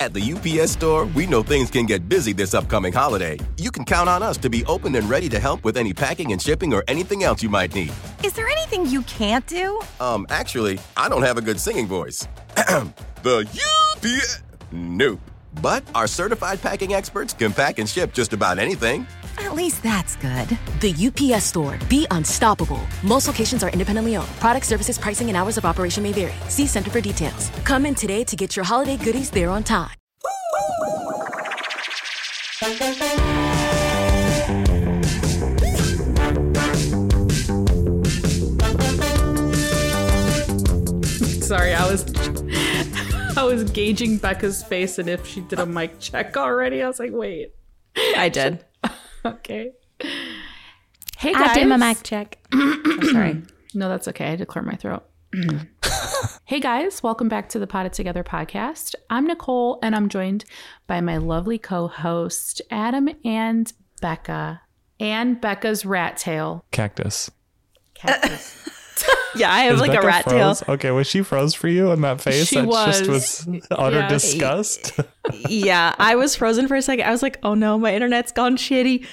At the UPS Store, we know things can get busy this upcoming holiday. You can count on us to be open and ready to help with any packing and shipping or anything else you might need. Is there anything you can't do? Actually, I don't have a good singing voice. The UPS... Nope. But our certified packing experts can pack and ship just about anything. At least that's good. The UPS Store. Be unstoppable. Most locations are independently owned. Product, services, pricing, and hours of operation may vary. See Center for details. Come in today to get your holiday goodies there on time. Sorry, I was gauging Becca's face and if she did a mic check already. I was like, wait. I did. Okay. Hey guys. I did my mic check. I'm sorry. No, that's okay. I had to clear my throat. Hey guys, welcome back to the Potted Together podcast. I'm Nicole and I'm joined by my lovely co-host Adam and Becca. And Becca's rat tail. Cactus. Yeah, I have Is like Becca a rat froze? tail. Okay, was she froze for you in that face? She That was. just was utter Yeah. disgust. Yeah, I was frozen for a second. I was like, oh no, my internet's gone shitty.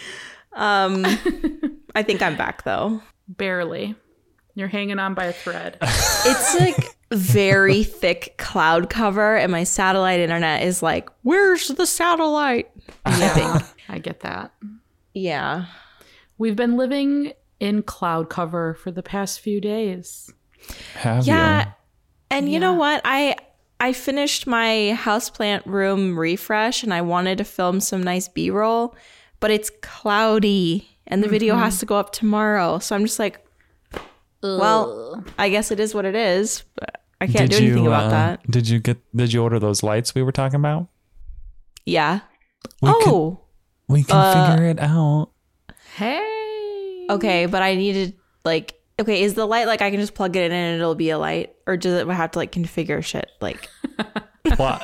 I think I'm back though. Barely. You're hanging on by a thread. It's like very thick cloud cover and my satellite internet is like, where's the satellite? I think. I get that. Yeah. We've been living in cloud cover for the past few days. Have Yeah. you? And you know what? I finished my houseplant room refresh and I wanted to film some nice B-roll, but it's cloudy and the video has to go up tomorrow. So I'm just like, well, I guess it is what it is, but I can't do anything about that. Did you order those lights we were talking about? Yeah. We can figure it out. Hey. Okay, but I needed okay, is the light like I can just plug it in and it'll be a light, or does it have to like configure shit? Like, Well,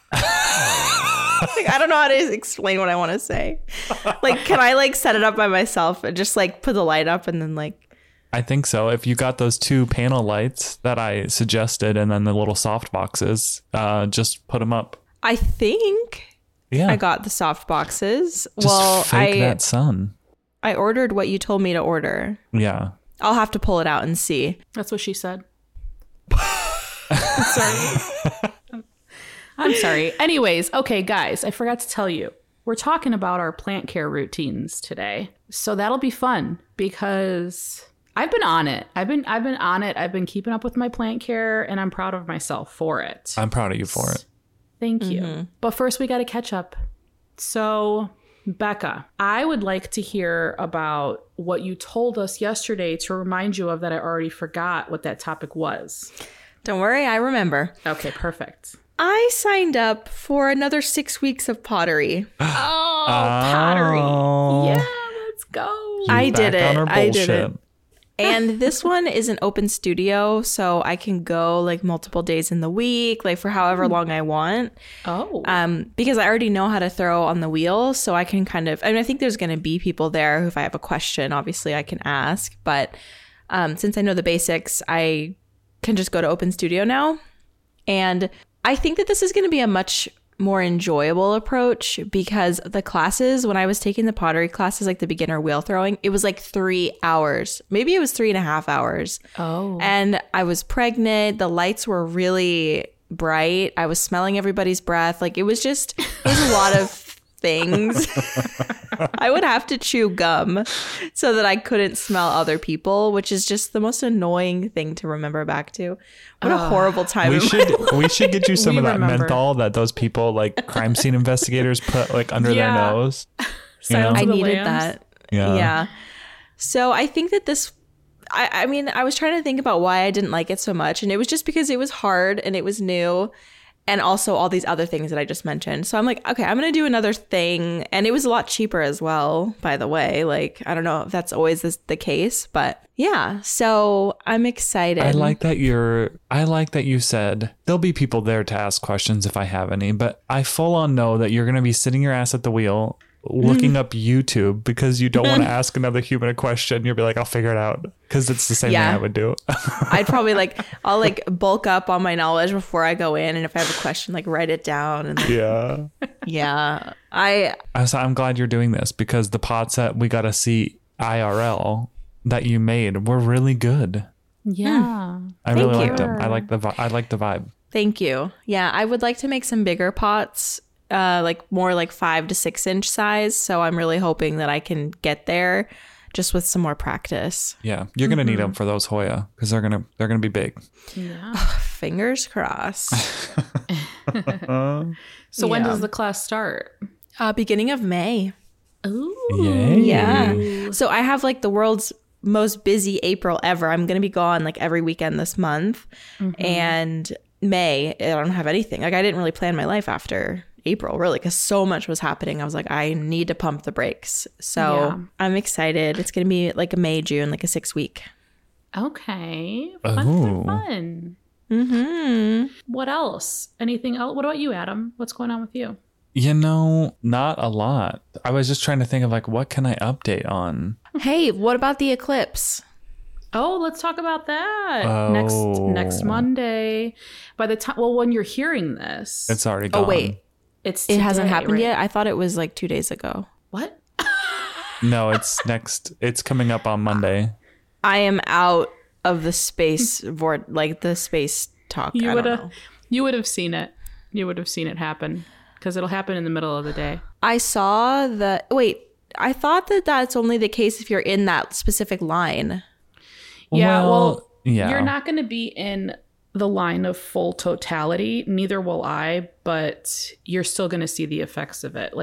I don't know how to explain what I want to say. Like, can I like set it up by myself and just like put the light up and then like? I think so. If you got those 2 panel lights that I suggested and then the little soft boxes, just put them up. I think Yeah. I got the soft boxes. Just fake that sun. I ordered what you told me to order. Yeah. I'll have to pull it out and see. That's what she said. Sorry. I'm sorry. Anyways, okay, guys, I forgot to tell you. We're talking about our plant care routines today. So that'll be fun because I've been on it. I've been on it. I've been keeping up with my plant care and I'm proud of myself for it. I'm proud of you for it. Thank you. But first we got to catch up. So, Becca, I would like to hear about what you told us yesterday to remind you of that I already forgot what that topic was. Don't worry, I remember. Okay, perfect. I signed up for another 6 weeks of pottery. Oh, pottery. Oh. Yeah, let's go. I did Back on it. our I did bullshit. it. And this one is an open studio, so I can go like multiple days in the week, like for however long I want. Oh. Because I already know how to throw on the wheel, so I can kind of, I mean, I think there's going to be people there who, if I have a question, obviously I can ask. But since I know the basics, I can just go to open studio now. And I think that this is going to be a much more enjoyable approach because the classes, when I was taking the pottery classes, like the beginner wheel throwing, it was like 3 hours. Maybe it was 3.5 hours. Oh. And I was pregnant. The lights were really bright. I was smelling everybody's breath. Like it was a lot of things. I would have to chew gum so that I couldn't smell other people, which is just the most annoying thing to remember back to. What a horrible time. We should get you some We of that remember. menthol that those people like crime scene investigators put like under their Yeah. nose. Silence I of the needed Lambs. that. Yeah. Yeah. So I think that this, I mean, I was trying to think about why I didn't like it so much. And it was just because it was hard and it was new. And also all these other things that I just mentioned. So I'm like, okay, I'm going to do another thing. And it was a lot cheaper as well, by the way. Like, I don't know if that's always the case, but yeah. So I'm excited. I like that you said there'll be people there to ask questions if I have any, but I full on know that you're going to be sitting your ass at the wheel looking up YouTube because you don't want to ask another human a question. You'll be like, I'll figure it out, because it's the same thing I would do. I'd probably I'll bulk up on my knowledge before I go in, and if I have a question, write it down. And Yeah. I I'm glad you're doing this, because the pots that we got to see IRL that you made were really good. Yeah. I really liked them. I like the vibe. Thank you. Yeah, I would like to make some bigger pots, more 5 to 6 inch size. So I'm really hoping that I can get there, just with some more practice. Yeah, you're gonna need them for those Hoya, because they're gonna be big. Yeah. Fingers crossed. So when does the class start? Beginning of May. Ooh. Yay. Yeah. So I have the world's most busy April ever. I'm going to be gone every weekend this month. And May, I don't have anything. I didn't really plan my life after April, really, because so much was happening. I was like, I need to pump the brakes. So I'm excited. It's going to be a May, June, a 6-week. Okay. Fun. Mm-hmm. What else? Anything else? What about you, Adam? What's going on with you? Not a lot. I was just trying to think of what can I update on? Hey, what about the eclipse? Oh, let's talk about that. Oh. Next Monday. By the time, when you're hearing this, It's already gone. Oh, wait. it hasn't happened yet? I thought it was 2 days ago. What? No, it's next. It's coming up on Monday. I am out of the space, the space talk. You would have seen it. You would have seen it happen, because it'll happen in the middle of the day. I saw I thought that's only the case if you're in that specific line. Yeah, yeah. You're not going to be in the line of full totality. Neither will I, but you're still going to see the effects of it.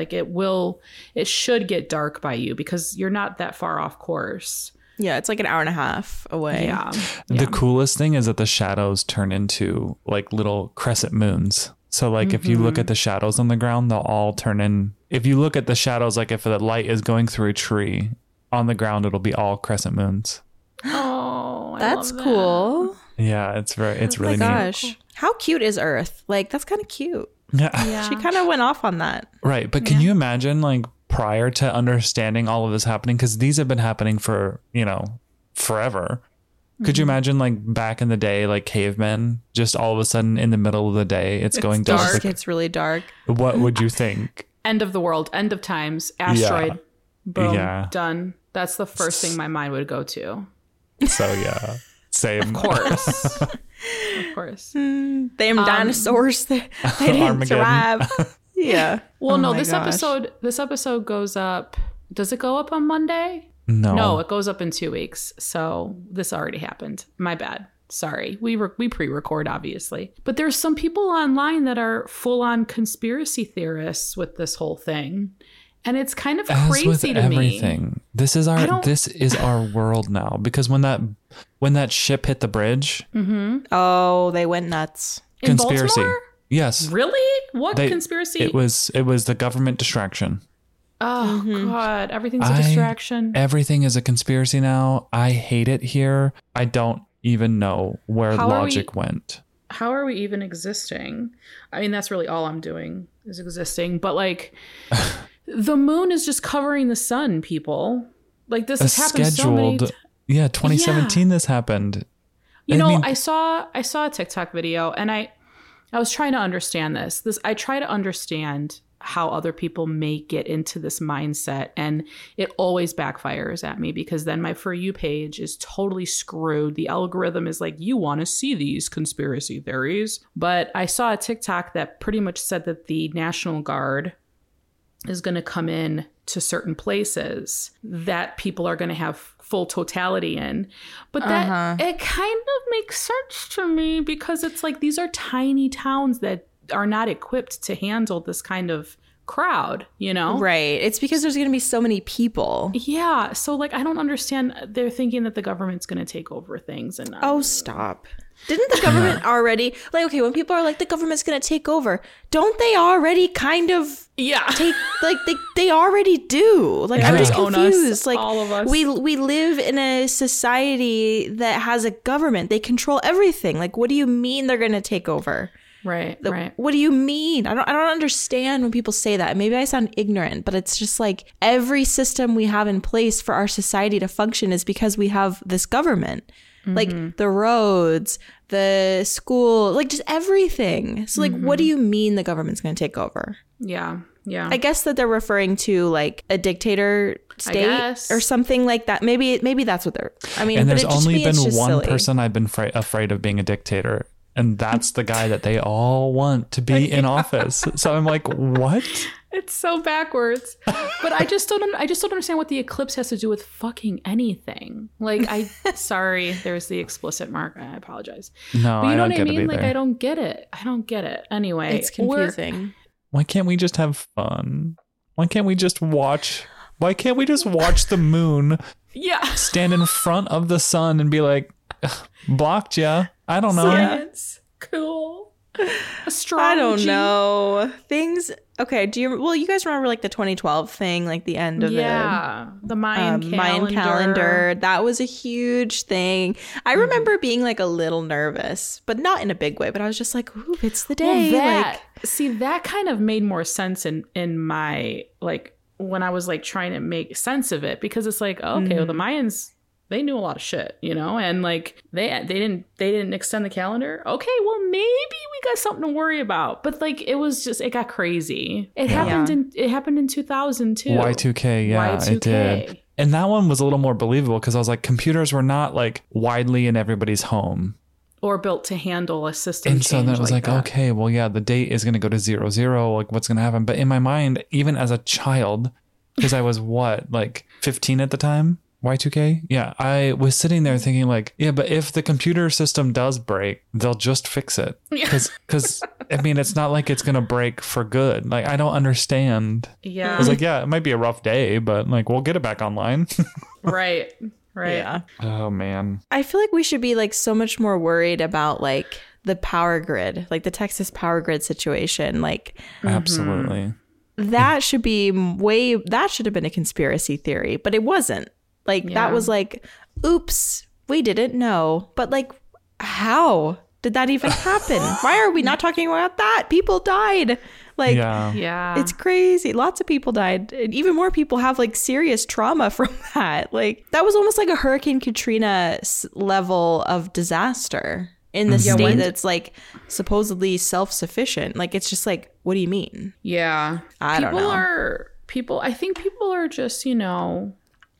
It should get dark by you, because you're not that far off course. Yeah, it's an hour and a half away. Yeah. The coolest thing is that the shadows turn into little crescent moons. So if you look at the shadows on the ground, they'll all turn in. If you look at the shadows, if the light is going through a tree on the ground, it'll be all crescent moons. Oh, that's I love cool. Yeah, it's really neat. Gosh, how cute is Earth? That's kind of cute. Yeah. She kind of went off on that. Right, but can you imagine prior to understanding all of this happening, because these have been happening for forever. Could you imagine back in the day, cavemen, just all of a sudden in the middle of the day, it's going dark. It's really dark. What would you think? End of the world, end of times, asteroid, boom, Yeah. done. That's the first thing my mind would go to. So yeah, same. Of course. Of course. Them dinosaurs, they didn't survive. Yeah. Well, no, this episode goes up. Does it go up on Monday? No, it goes up in 2 weeks. So this already happened. My bad. Sorry. We pre-record, obviously. But there's some people online that are full-on conspiracy theorists with this whole thing. And it's kind of crazy to everything. me. This is our world now, because when that ship hit the bridge, oh, they went nuts. In conspiracy. Baltimore? Yes. Really? What conspiracy? It was the government distraction. Oh God, everything's a distraction. Everything is a conspiracy now. I hate it here. I don't even know where logic went. How are we even existing? I mean, that's really all I'm doing is existing. But the moon is just covering the sun, people. This has happened so many times. Yeah, 2017 this happened. I saw a TikTok video, and I was trying to understand this. I try to understand how other people may get into this mindset, and it always backfires at me, because then my For You page is totally screwed. The algorithm is you want to see these conspiracy theories. But I saw a TikTok that pretty much said that the National Guard is going to come in to certain places that people are going to have full totality in. But that it kind of makes sense to me, because it's these are tiny towns that are not equipped to handle this kind of crowd, Right. It's because there's going to be so many people. Yeah. So I don't understand. They're thinking that the government's going to take over things. And oh, stop. Didn't the government already when people are the government's going to take over, don't they already kind of take they already do. I'm just confused. All of us. We live in a society that has a government. They control everything. What do you mean they're going to take over? Right. What do you mean? I don't understand when people say that. Maybe I sound ignorant, but it's just like every system we have in place for our society to function is because we have this government. Like the roads, the school, like just everything. So like, what do you mean the government's going to take over? Yeah. I guess that they're referring to like a dictator state or something like that. Maybe that's what they're. I mean, and there's only been one silly. person I've been afraid of being a dictator, and that's the guy that they all want to be in office. So I'm like, what? It's so backwards. But I just don't understand what the eclipse has to do with fucking anything. Like, sorry, there's the explicit mark. I apologize. No, but you know I don't what I get mean? it Like, either. I don't get it. Anyway, It's confusing. Why can't we just have fun? Why can't we just watch the moon stand in front of the sun and be like, blocked ya? I don't know. Science. Cool. Astrology. I don't know. Things. Okay. You guys remember like the 2012 thing, like the end of the Mayan calendar? That was a huge thing. I remember being like a little nervous, but not in a big way. But I was just like, ooh, it's the day. That kind of made more sense in my, like, when I was like trying to make sense of it, because it's like, okay, well, the Mayans, they knew a lot of shit, you know, and like they didn't extend the calendar. Okay, well, maybe we got something to worry about. But like it got crazy. It happened in 2000 too. Y2K, yeah, Y2K. it did. And that one was a little more believable because I was like, computers were not like widely in everybody's home or built to handle a system. And so then it was like, that. okay, well, yeah, the date is going to go to 00. Like, what's going to happen? But in my mind, even as a child, because I was like 15 at the time, Y2K? Yeah, I was sitting there thinking like, yeah, but if the computer system does break, they'll just fix it. Because I mean, it's not like it's going to break for good. Like, I don't understand. Yeah. I was like, yeah, it might be a rough day, but like, we'll get it back online. Right. Yeah. Oh, man. I feel like we should be like so much more worried about like the power grid, like the Texas power grid situation. Like, absolutely. That should have been a conspiracy theory, but it wasn't. Like, that was like, oops, we didn't know. But like, how did that even happen? Why are we not talking about that? People died. Like, yeah, it's crazy. Lots of people died. And even more people have like serious trauma from that. Like, that was almost like a Hurricane Katrina level of disaster in the state that's like supposedly self-sufficient. Like, it's just like, what do you mean? Yeah. I don't know. I think people are just, you know,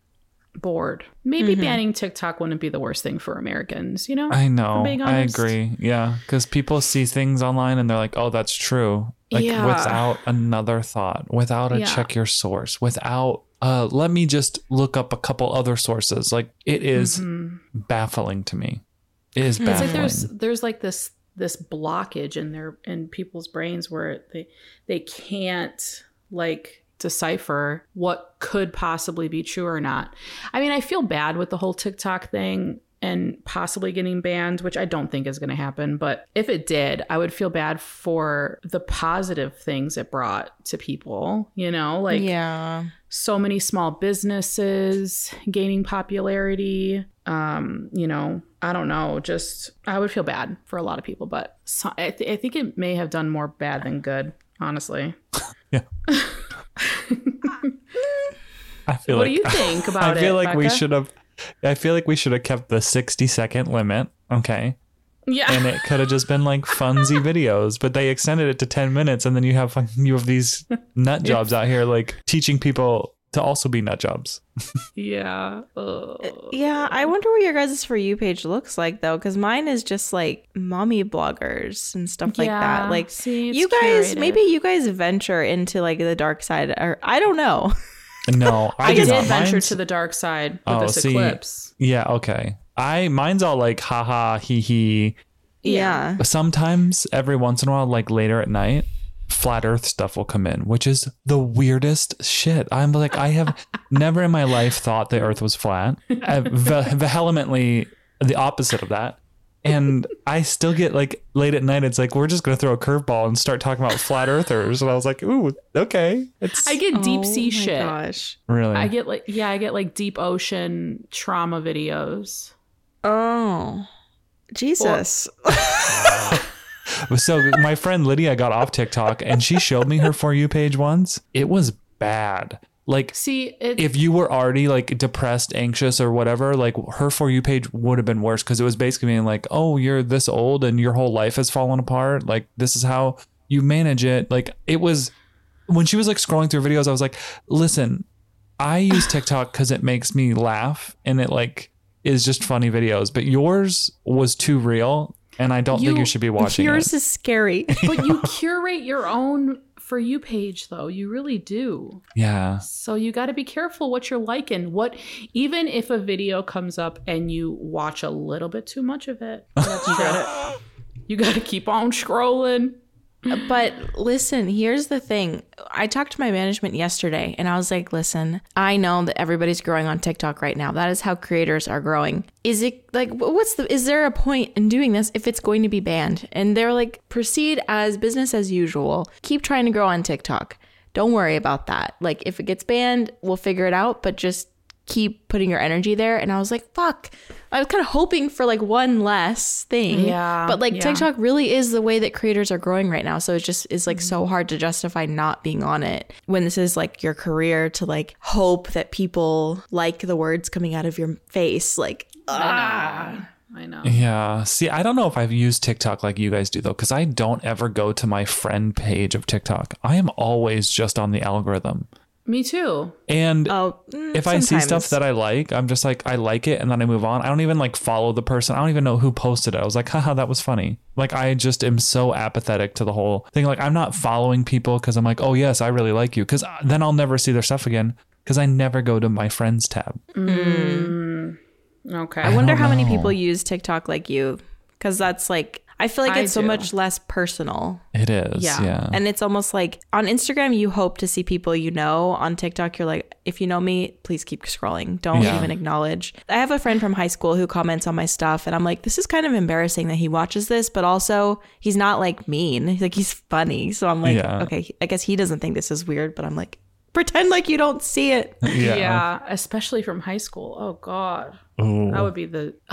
bored. Maybe banning TikTok wouldn't be the worst thing for Americans, you know? I know. Being I honest. agree. Yeah. Because people see things online and they're like, oh, that's true. Like, without another thought, without a check your source, without, let me just look up a couple other sources. Like, it is baffling to me. It is baffling. It's like there's like this blockage in people's brains where they can't like decipher what could possibly be true or not. I mean, I feel bad with the whole TikTok thing and possibly getting banned, which I don't think is going to happen. But if it did, I would feel bad for the positive things it brought to people, you know, like so many small businesses gaining popularity. You know, I don't know, just I would feel bad for a lot of people, but I think it may have done more bad than good, honestly. Yeah. What do you think about it? I feel like we Becca? should have kept the 60-second limit. Okay. Yeah. And it could have just been like funsy videos, but they extended it to 10 minutes. And then you have these nut jobs out here, like teaching people to also be nut jobs. Yeah. Yeah. I wonder what your guys' For You page looks like, though, because mine is just like mommy bloggers and stuff like that. Like, see, it's you guys, curated. maybe you guys venture into like the dark side, or I don't know. No, I do did not. venture Mine's- to the dark side with this eclipse. Yeah, okay. Mine's all like haha, hee hee. Yeah. Sometimes every once in a while, like later at night, flat earth stuff will come in, which is the weirdest shit. I'm like, I have never in my life thought the earth was flat. Vehemently the opposite of that. And I still get like late at night, it's like, we're just going to throw a curveball and start talking about flat earthers. And I was like, ooh, okay. I get deep sea shit. Gosh. Really? I get like deep ocean trauma videos. Oh, Jesus. So my friend Lydia got off TikTok and she showed me her For You page once. It was bad. Like, See, if you were already like depressed, anxious or whatever, like her For You page would have been worse because it was basically being like, oh, you're this old and your whole life has fallen apart. Like, this is how you manage it. Like, it was when she was like scrolling through videos, I was like, listen, I use TikTok because it makes me laugh and it like is just funny videos. But yours was too real. And I don't think you should be watching Yours it. is scary. but you curate your own For You page, though. You really do. Yeah. So you got to be careful what you're liking. Even if a video comes up and you watch a little bit too much of it, you got to keep on scrolling. But listen, here's the thing. I talked to my management yesterday and I was like, listen, I know that everybody's growing on TikTok right now. That is how creators are growing. Is it like, is there a point in doing this if it's going to be banned? And they're like, proceed as business as usual. Keep trying to grow on TikTok. Don't worry about that. Like, if it gets banned, we'll figure it out, but just keep putting your energy there. And I was like, fuck. I was kind of hoping for like one less thing. Yeah. But like yeah. TikTok really is the way that creators are growing right now. So it just is like so hard to justify not being on it when this is like your career to like hope that people like the words coming out of your face. Like, I know. Yeah. See, I don't know if I've used TikTok like you guys do, though, because I don't ever go to my friend page of TikTok. I am always just on the algorithm. Me too. And if I see stuff that I like, I'm just like, I like it. And then I move on. I don't even like follow the person. I don't even know who posted it. I was like, haha, that was funny. Like, I just am so apathetic to the whole thing. Like, I'm not following people because I'm like, oh, yes, I really like you. Because then I'll never see their stuff again because I never go to my friends tab. Okay. I wonder how many know. people use TikTok like you, because that's like, I feel like it's so do. much less personal. It is. Yeah. And it's almost like on Instagram, you hope to see people you know. On TikTok, you're like, if you know me, please keep scrolling. Don't even acknowledge. I have a friend from high school who comments on my stuff. And I'm like, this is kind of embarrassing that he watches this. But also, he's not like mean. He's like, he's funny. So I'm like, okay, I guess he doesn't think this is weird. But I'm like, pretend like you don't see it. Yeah. Especially from high school. Oh, God. Ooh. That would be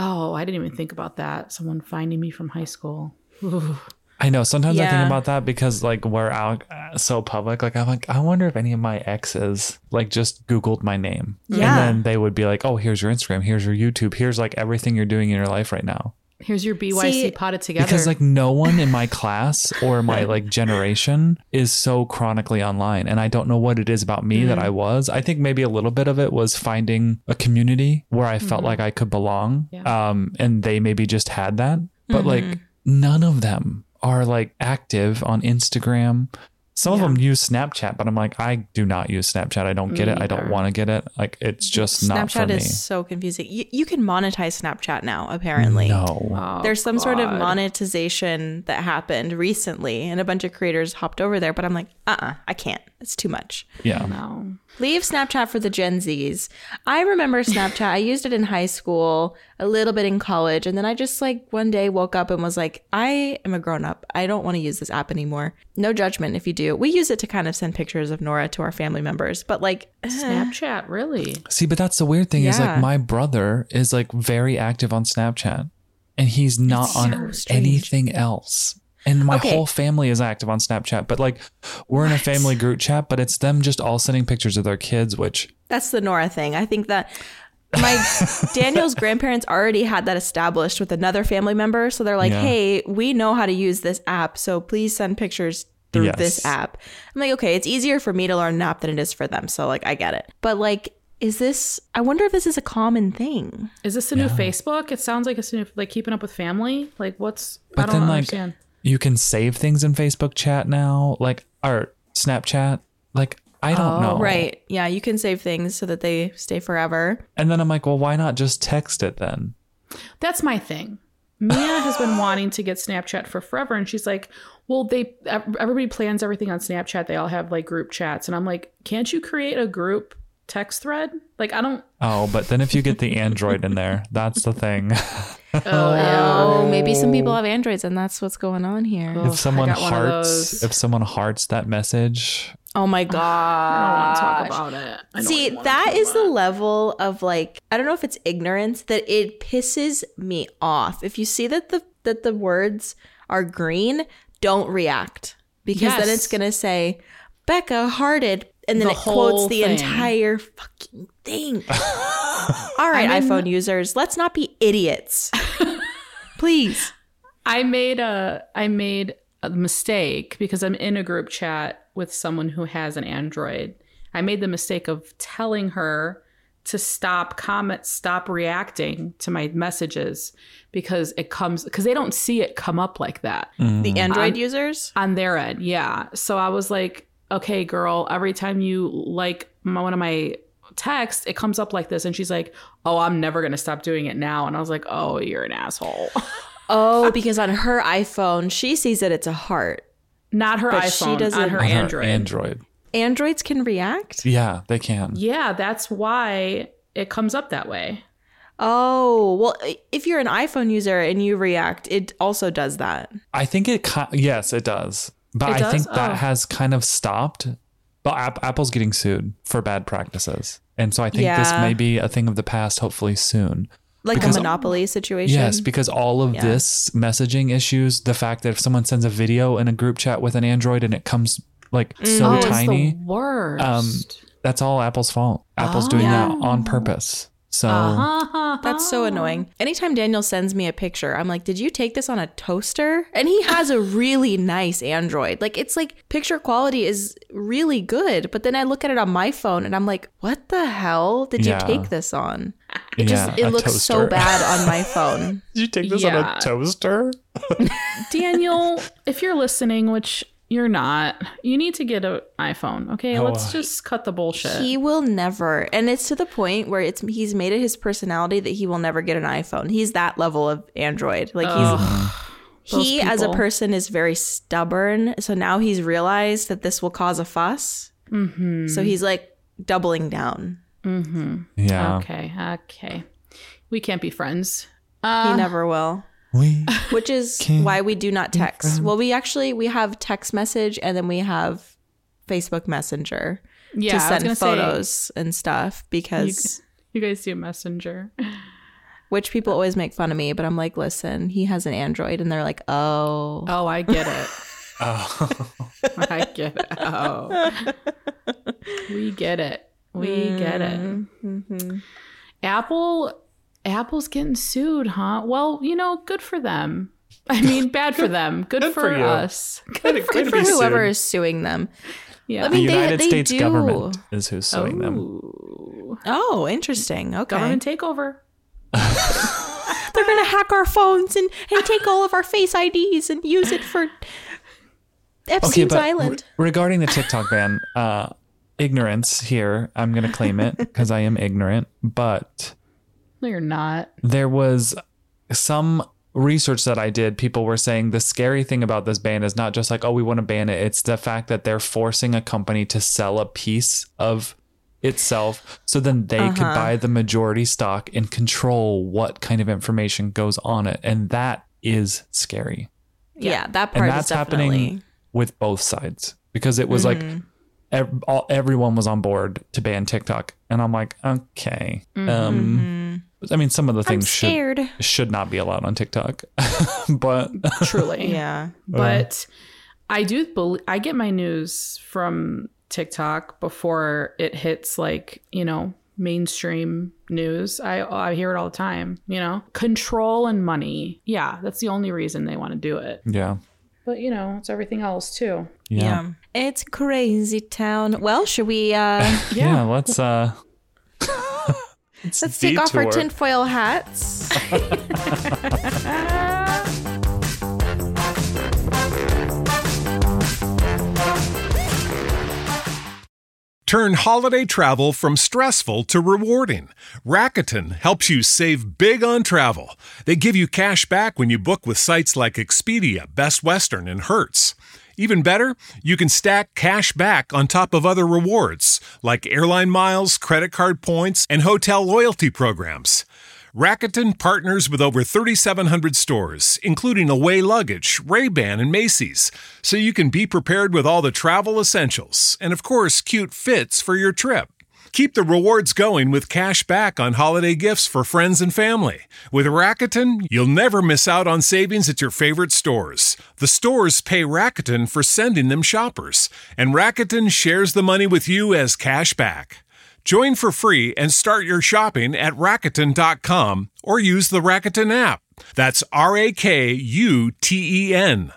I didn't even think about that. Someone finding me from high school. Ooh. I know. Sometimes I Yeah. think about that because like we're out so public. Like, I'm like, I wonder if any of my exes like just Googled my name. Yeah. And then they would be like, oh, here's your Instagram. Here's your YouTube. Here's like everything you're doing in your life right now. Here's your BYC See, potted together. Because like no one in my class or my like generation is so chronically online. And I don't know what it is about me that I was. I think maybe a little bit of it was finding a community where I felt like I could belong. Yeah. And they maybe just had that. But like none of them are like active on Instagram. Some of them use Snapchat, but I'm like, I do not use Snapchat. I don't get it. I don't want to get it. Like, it's just not for Snapchat me. is so confusing. You can monetize Snapchat now, apparently. No. There's some sort of monetization that happened recently, and a bunch of creators hopped over there. But I'm like, I can't. It's too much. Yeah. No. Leave Snapchat for the Gen Zs. I remember Snapchat. I used it in high school, a little bit in college, and then I just like one day woke up and was like, I am a grown up. I don't want to use this app anymore. No judgment if you do. We use it to kind of send pictures of Nora to our family members, but like Snapchat, really? See, but that's the weird thing is Yeah. like my brother is like very active on Snapchat and he's not on strange. anything else. And my Okay. whole family is active on Snapchat, but like we're in a family group chat, but it's them just all sending pictures of their kids, which that's the Nora thing. I think that my Daniel's grandparents already had that established with another family member. So they're like, Yeah. hey, we know how to use this app. So please send pictures through Yes. this app. I'm like, okay, it's easier for me to learn an app than it is for them. So like, I get it. But like, I wonder if this is a common thing. Is this a new Facebook? It sounds like it's new, like keeping up with family. Like I but don't then like understand. you can save things in Facebook chat now, like or Snapchat. Like I don't know. Right. Yeah. You can save things so that they stay forever. And then I'm like, well, why not just text it then? That's my thing. Mia has been wanting to get Snapchat for forever, and she's like, well, everybody plans everything on Snapchat. They all have like group chats, and I'm like, can't you create a group text thread? Like, I don't. Oh, but then if you get the Android in there, that's the thing. Oh, maybe some people have Androids and that's what's going on here. If someone got one of hearts, those. if someone hearts that message, Oh my I don't God. want to talk about it. I don't See, even wanna that talk is about the it. level of like, I don't know if it's ignorance that it pisses me off. If you see that the words are green, don't react. Because then it's going to say, Becca hearted, and then The it quotes whole the thing. entire fucking thing. All right, iPhone users, let's not be idiots. Please. I made a mistake because I'm in a group chat with someone who has an Android. I made the mistake of telling her to stop reacting to my messages because they don't see it come up like that The Android users? on their end. Yeah. So I was like, okay, girl, every time you like one of my texts, it comes up like this. And she's like, oh, I'm never going to stop doing it now. And I was like, oh, you're an asshole. Oh, because on her iPhone, she sees that it's a heart. Not her But iPhone, she doesn't- on her On her Android. Android. Androids can react? Yeah, they can. Yeah, that's why it comes up that way. Oh, well, if you're an iPhone user and you react, it also does that. I think yes, it does. But It I does? think that Oh. has kind of stopped. But Apple's getting sued for bad practices. And so I think this Yeah. may be a thing of the past, hopefully soon. Like Because- a monopoly situation. Yes, because all of this messaging issues, the fact that if someone sends a video in a group chat with an Android and it comes like so Oh, tiny, it's the worst. that's all Apple's fault. Apple's doing that on purpose. So That's so annoying. Anytime Daniel sends me a picture, I'm like, did you take this on a toaster? And he has a really nice Android. Like, it's like picture quality is really good. But then I look at it on my phone and I'm like, what the hell did you Yeah. take this on? yeah, It a looks so toaster. bad on my phone. Did you take this on Yeah. a toaster? Daniel, if you're listening, which you're not, you need to get an iPhone. Okay, Oh. let's just cut the bullshit. He will never. And it's to the point where he's made it his personality that he will never get an iPhone. He's that level of Android. Like he Those as a people. person is very stubborn. So now he's realized that this will cause a fuss. Mm-hmm. So he's like doubling down. Yeah. Okay. We can't be friends. He never will. We Which is why we do not text. Well, we have text message and then we have Facebook Messenger Yeah, to I was send gonna photos and stuff because You guys do Messenger. which people always make fun of me, but I'm like, listen, he has an Android and they're like, oh. Oh, I get it. I get it. Oh. We get it. Apple's getting sued, huh? Well, good for them. I mean, bad for them. Good, for for you. us. Good for whoever is suing them. Yeah. I the mean, United they States do. government is who's suing them. Oh, interesting. Okay. Government takeover. They're going to hack our phones and take all of our Face IDs and use it for Epstein's Island. Regarding the TikTok ban, ignorance here, I'm going to claim it because I am ignorant, but No, you're not. there was some research that I did. People were saying the scary thing about this ban is not just like, oh, we want to ban it. It's the fact that they're forcing a company to sell a piece of itself so then they could buy the majority stock and control what kind of information goes on it. And that is scary. Yeah, that part And is that's definitely. happening with both sides because it was like everyone was on board to ban TikTok. And I'm like, okay. I mean, some of the things scared. should not be allowed on TikTok, but Truly. Yeah. But I do believe I get my news from TikTok before it hits mainstream news. I hear it all the time, control and money. Yeah, that's the only reason they want to do it. yeah. But it's everything else too. Yeah. It's crazy town. Well, should we Yeah. Let's let's take off our detour. tinfoil hats? Turn holiday travel from stressful to rewarding. Rakuten helps you save big on travel. They give you cash back when you book with sites like Expedia, Best Western, and Hertz. Even better, you can stack cash back on top of other rewards, like airline miles, credit card points, and hotel loyalty programs. Rakuten partners with over 3,700 stores, including Away Luggage, Ray-Ban, and Macy's, so you can be prepared with all the travel essentials and, of course, cute fits for your trip. Keep the rewards going with cash back on holiday gifts for friends and family. With Rakuten, you'll never miss out on savings at your favorite stores. The stores pay Rakuten for sending them shoppers, and Rakuten shares the money with you as cash back. Join for free and start your shopping at Rakuten.com or use the Rakuten app. That's Rakuten.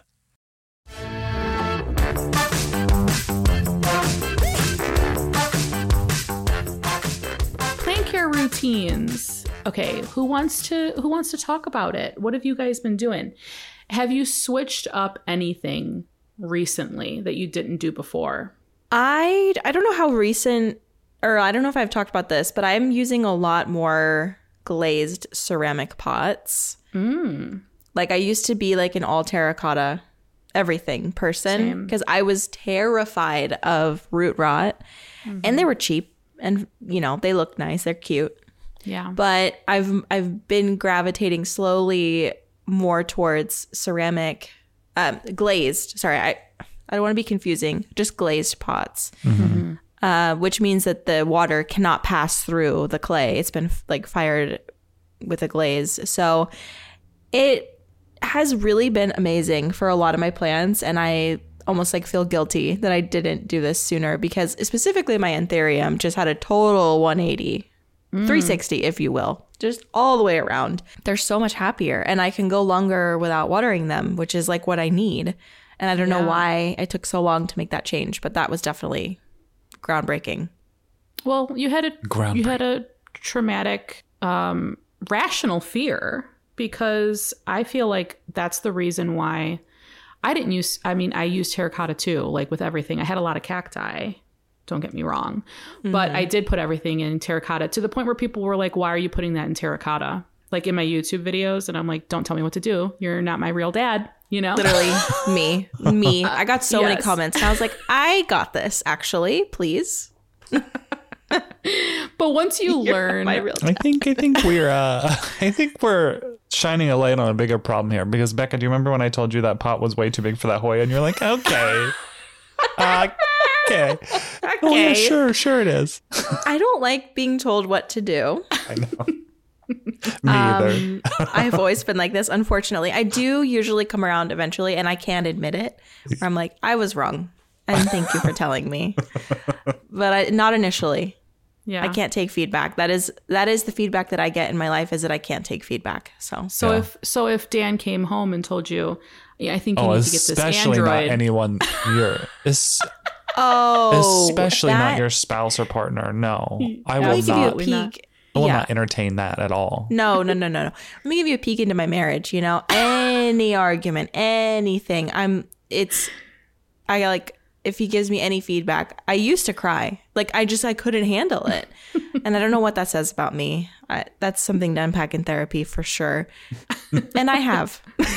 Plant care routines. Okay, who wants to talk about it? What have you guys been doing? Have you switched up anything recently that you didn't do before? I don't know how recent, or I don't know if I've talked about this, but I'm using a lot more glazed ceramic pots. Like I used to be like an all terracotta everything person because I was terrified of root rot, and they were cheap, and you know they look nice, they're cute. Yeah. But I've been gravitating slowly more towards ceramic, glazed. Sorry, I don't want to be confusing. Just glazed pots, which means that the water cannot pass through the clay. It's been like fired with a glaze, so it has really been amazing for a lot of my plants, and I almost like feel guilty that I didn't do this sooner because specifically my anthurium just had a total 180, 360 if you will, just all the way around. They're so much happier, and I can go longer without watering them, which is like what I need. And I don't know why I took so long to make that change, but that was definitely groundbreaking. Well, you had a traumatic rational fear, because I feel like that's the reason why I didn't use, I used terracotta too, like with everything. I had a lot of cacti, don't get me wrong, but I did put everything in terracotta to the point where people were like, why are you putting that in terracotta? Like in my YouTube videos. And I'm like, don't tell me what to do. You're not my real dad, you know? Literally me. I got so many comments. And I was like, I got this actually, please. But once you learn, I think we're shining a light on a bigger problem here, because Becca, do you remember when I told you that pot was way too big for that Hoya, and you're like, okay. Okay. Oh, yeah, sure it is. I don't like being told what to do. I know. Me either. I've always been like this, unfortunately. I do usually come around eventually, and I can admit it, where I'm like, I was wrong, and thank you for telling me. But not initially. Yeah. I can't take feedback. That is the feedback that I get in my life, is that I can't take feedback. So if Dan came home and told you, I think you need to get this Android. Especially not anyone especially not your spouse or partner. No. I will give you a peek. I will not entertain that at all. No. Let me give you a peek into my marriage, any argument, anything. If he gives me any feedback, I used to cry. Like, I couldn't handle it. And I don't know what that says about me. That's something to unpack in therapy for sure. And I have.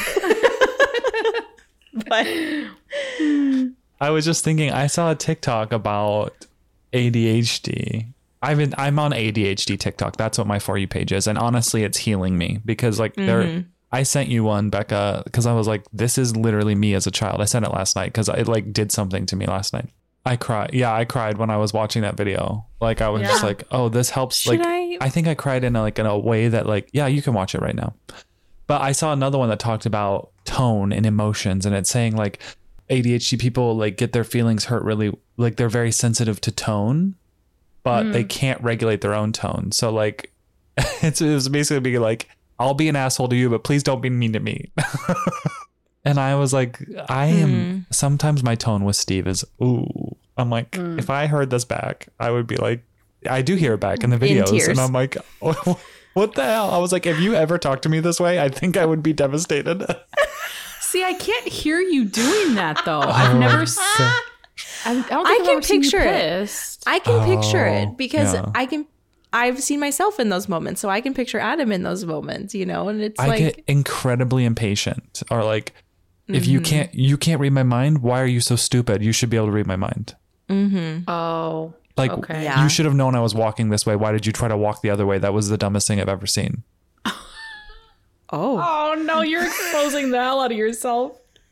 But I was just thinking, I saw a TikTok about ADHD. I'm on ADHD TikTok. That's what my For You page is. And honestly, it's healing me, because I sent you one, Becca, because I was like, this is literally me as a child. I sent it last night because it like did something to me last night. I cried. Yeah, I cried when I was watching that video. Like, I was just like, oh, this helps. I think I cried in a way that like, yeah, you can watch it right now. But I saw another one that talked about tone and emotions, and it's saying like ADHD people like get their feelings hurt really, like they're very sensitive to tone, but they can't regulate their own tone. So like, it was basically being like, I'll be an asshole to you, but please don't be mean to me. And I was like, sometimes my tone with Steve is, ooh. I'm like, if I heard this back, I would be like, I do hear it back in the videos. And I'm like, oh, what the hell? I was like, if you ever talk to me this way, I think I would be devastated. See, I can't hear you doing that though. I've never seen. I can picture it. I can picture it because yeah. I've seen myself in those moments, so I can picture Adam in those moments, and it's I get incredibly impatient, or like, if you can't read my mind, why are you so stupid? You should be able to read my mind. Oh, like, okay. You should have known I was walking this way. Why did you try to walk the other way? That was the dumbest thing I've ever seen. Oh no, you're exposing the hell out of yourself.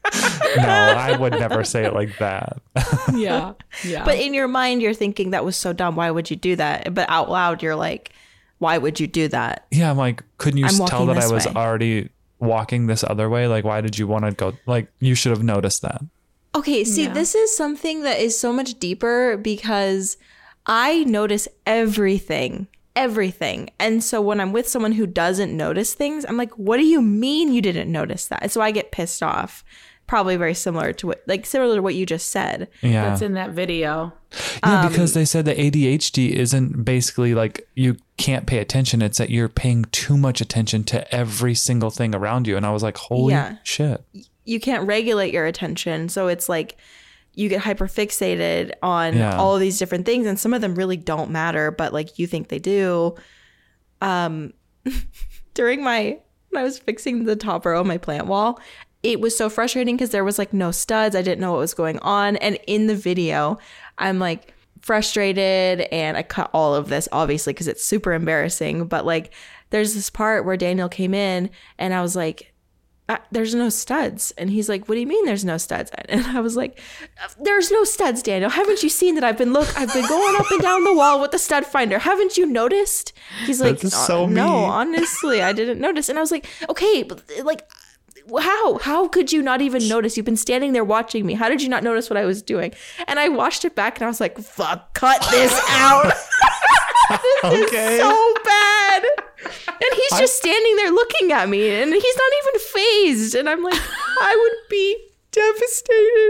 No, I would never say it like that. Yeah. Yeah. But in your mind, you're thinking that was so dumb. Why would you do that? But out loud, you're like, why would you do that? Yeah, I'm like, couldn't you I'm tell walking that I this was way. already walking this other way? Like, why did you want to go? Like, you should have noticed that. Okay, see, this is something that is so much deeper because I notice everything. And so when I'm with someone who doesn't notice things, I'm like, what do you mean you didn't notice that? And so I get pissed off. Probably very similar to what you just said. Yeah. That's in that video. Yeah, because they said that ADHD isn't basically like you can't pay attention. It's that you're paying too much attention to every single thing around you. And I was like, holy shit. You can't regulate your attention. So it's like you get hyperfixated on all of these different things. And some of them really don't matter, but like you think they do. When I was fixing the top row of my plant wall, it was so frustrating because there was like no studs. I didn't know what was going on. And in the video, I'm like frustrated and I cut all of this obviously because it's super embarrassing. But like there's this part where Daniel came in and I was like, there's no studs. And he's like, what do you mean there's no studs? And I was like, there's no studs, Daniel. Haven't you seen that I've been going up and down the wall with the stud finder. Haven't you noticed? He's like, so no, mean. honestly, I didn't notice. And I was like, okay, but like, how could you not even notice? You've been standing there watching me. How did you not notice what I was doing? And I watched it back and I was like, fuck, cut this out. This is so bad. And he's just standing there looking at me and he's not even phased. And I'm like, I would be devastated.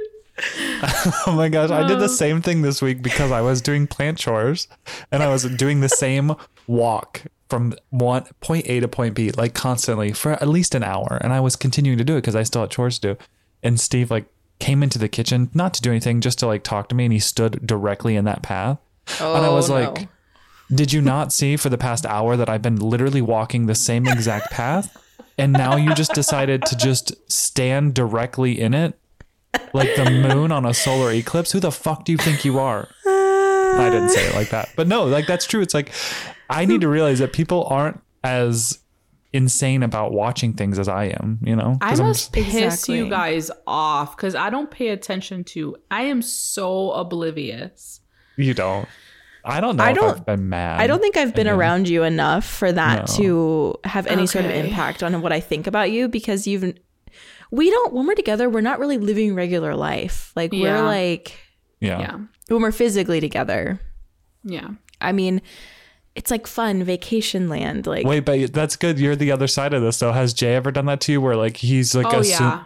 Oh my gosh, I did the same thing this week because I was doing plant chores and I was doing the same walk from point A to point B, like constantly for at least an hour. And I was continuing to do it because I still had chores to do. And Steve like came into the kitchen, not to do anything, just to like talk to me. And he stood directly in that path. And I was like, did you not see for the past hour that I've been literally walking the same exact path? And now you just decided to just stand directly in it? Like the moon on a solar eclipse? Who the fuck do you think you are? I didn't say it like that. But no, like that's true. It's like, I need to realize that people aren't as insane about watching things as I am, you know? I must piss Exactly. you guys off because I don't pay attention to. I am so oblivious. You don't. I don't know if I've been mad. I don't think I've been again. around you enough for that No. to have any sort of Okay. impact on what I think about you because when we're together, we're not really living regular life. Like Yeah. we're like, Yeah. when we're physically together, Yeah. I mean, it's like fun vacation land. Like, Wait, but that's good. You're the other side of this, though. Has Jay ever done that to you where like he's like Oh, yeah.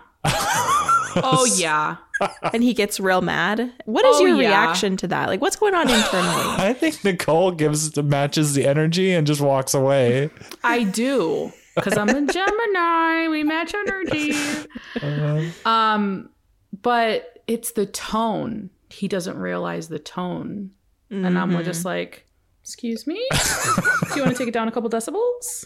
Oh, yeah. and he gets real mad. What is Oh, your yeah. reaction to that? Like, what's going on internally? I think Nicole matches the energy and just walks away. I do. Because I'm a Gemini. We match energy. But it's the tone. He doesn't realize the tone. And I'm just like, excuse me? Do you want to take it down a couple decibels?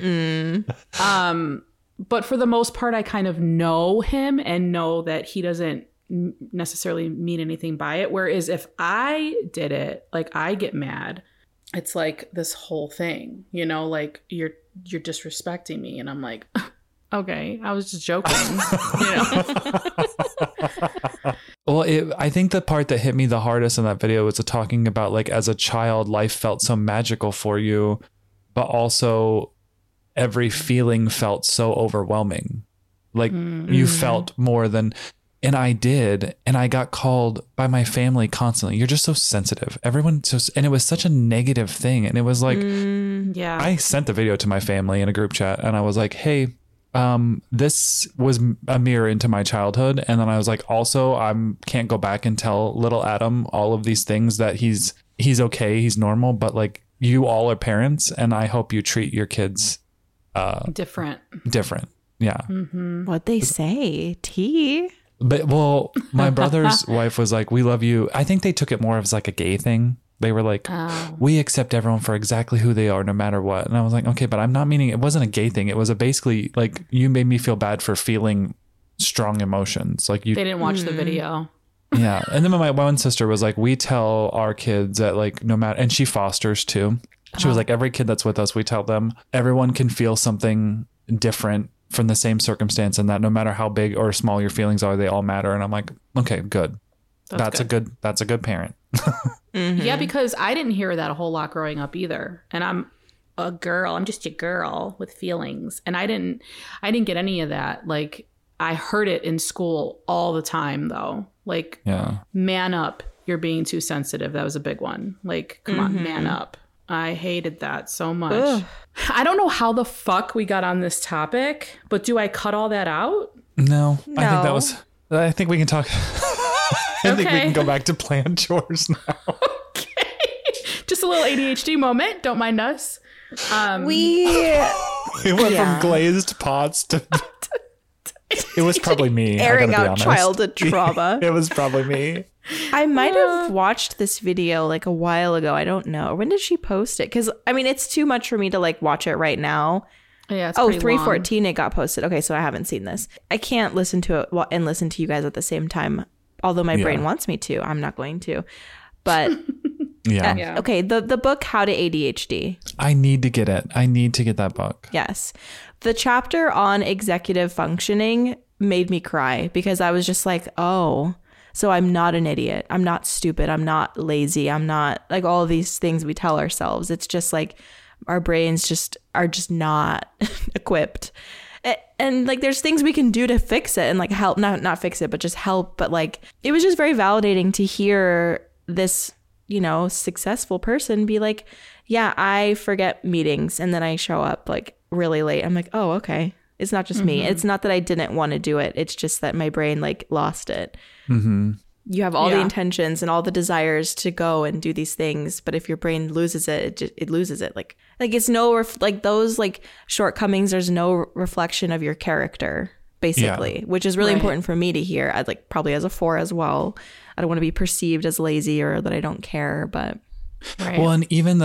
But for the most part, I kind of know him and know that he doesn't necessarily mean anything by it. Whereas if I did it, like I get mad, it's like this whole thing, you know, like you're disrespecting me. And I'm like, okay, I was just joking, you know? Well, I think the part that hit me the hardest in that video was talking about like as a child, life felt so magical for you, but also every feeling felt so overwhelming. Like you felt more than, and I did, and I got called by my family constantly. You're just so sensitive. Everyone and it was such a negative thing. And it was like, Yeah. I sent the video to my family in a group chat and I was like, hey, this was a mirror into my childhood. And then I was like, also, can't go back and tell little Adam all of these things that he's okay. He's normal, but like you all are parents and I hope you treat your kids different. Yeah. What'd they say? T? But well, my brother's wife was like, we love you. I think they took it more as like a gay thing. They were like, we accept everyone for exactly who they are, no matter what. And I was like, okay, but I'm not meaning it wasn't a gay thing. It was basically like you made me feel bad for feeling strong emotions. Like They didn't watch the video. yeah. And then my one sister was like, we tell our kids that like no matter, and she fosters too. She was like, every kid that's with us, we tell them everyone can feel something different from the same circumstance, and that no matter how big or small your feelings are, they all matter. And I'm like, okay, good. That's a good parent. Yeah, because I didn't hear that a whole lot growing up either. And I'm a girl. I'm just a girl with feelings. And I didn't get any of that. Like, I heard it in school all the time though. Like, man up. You're being too sensitive. That was a big one. Like, come on, man up. I hated that so much. Ugh. I don't know how the fuck we got on this topic, but do I cut all that out? No. I think we can talk. I think we can go back to planned chores now. Okay. Just a little ADHD moment. Don't mind us. We went from glazed pots to... It was probably me. Airing out childhood trauma. It was probably me. I might have watched this video like a while ago. I don't know. When did she post it? Because, I mean, it's too much for me to like watch it right now. Yeah, it's 3:14 it got posted. Okay, so I haven't seen this. I can't listen to it and listen to you guys at the same time. Although my brain wants me to. I'm not going to. But okay, the book How to ADHD. I need to get it. I need to get that book. Yes. The chapter on executive functioning made me cry because I was just like, oh, so I'm not an idiot. I'm not stupid. I'm not lazy. I'm not like all these things we tell ourselves. It's just like our brains are just not equipped. And like there's things we can do to fix it and like help, not fix it, but just help. But like it was just very validating to hear this, you know, successful person be like, yeah, I forget meetings and then I show up like really late. I'm like, oh, okay. It's not just me. It's not that I didn't want to do it. It's just that my brain like lost it. You have all the intentions and all the desires to go and do these things, but if your brain loses it, it loses it. Like it's no like those like shortcomings. There's no reflection of your character, basically, which is really important for me to hear. I'd like probably as a 4 as well. I don't want to be perceived as lazy or that I don't care, but well, and even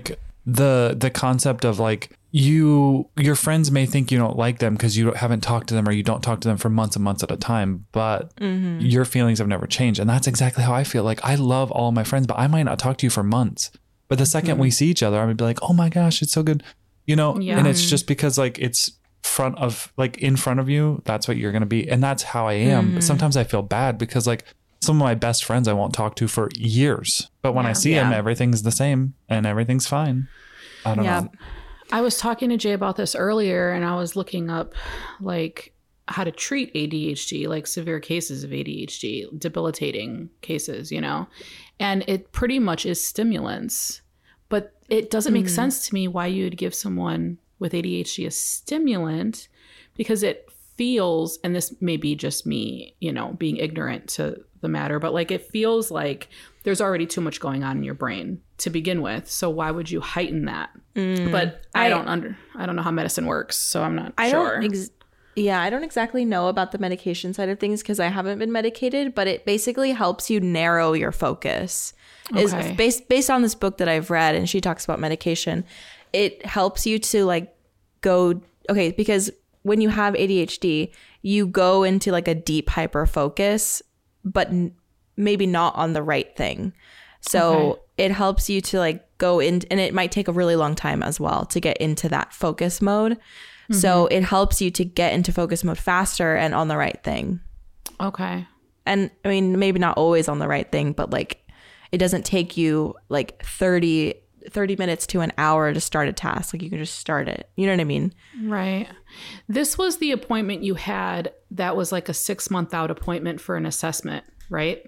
the concept of like your friends may think you don't like them because you haven't talked to them or you don't talk to them for months and months at a time, but your feelings have never changed. And that's exactly how I feel. Like I love all my friends, but I might not talk to you for months. But the second we see each other, I'm gonna be like, oh my gosh, it's so good. You know, and it's just because like it's in front of you, that's what you're going to be. And that's how I am. But sometimes I feel bad because like some of my best friends I won't talk to for years, but when I see them, everything's the same and everything's fine. I don't know. I was talking to Jay about this earlier and I was looking up like how to treat ADHD, like severe cases of ADHD, debilitating cases, you know, and it pretty much is stimulants, but it doesn't make sense to me why you would give someone with ADHD a stimulant because it feels, and this may be just me, you know, being ignorant to the matter, but like it feels like there's already too much going on in your brain to begin with. So why would you heighten that? But I don't know how medicine works, so I'm not sure. I don't exactly know about the medication side of things because I haven't been medicated, but it basically helps you narrow your focus. Is based on this book that I've read, and she talks about medication. It helps you to like go, okay, because when you have ADHD, you go into like a deep hyper focus, but maybe not on the right thing. So it helps you to like go in, and it might take a really long time as well to get into that focus mode. So it helps you to get into focus mode faster and on the right thing. Okay. And I mean, maybe not always on the right thing, but like it doesn't take you like 30 minutes to an hour to start a task. Like you can just start it. You know what I mean? Right. This was the appointment you had that was like a 6-month out appointment for an assessment, right?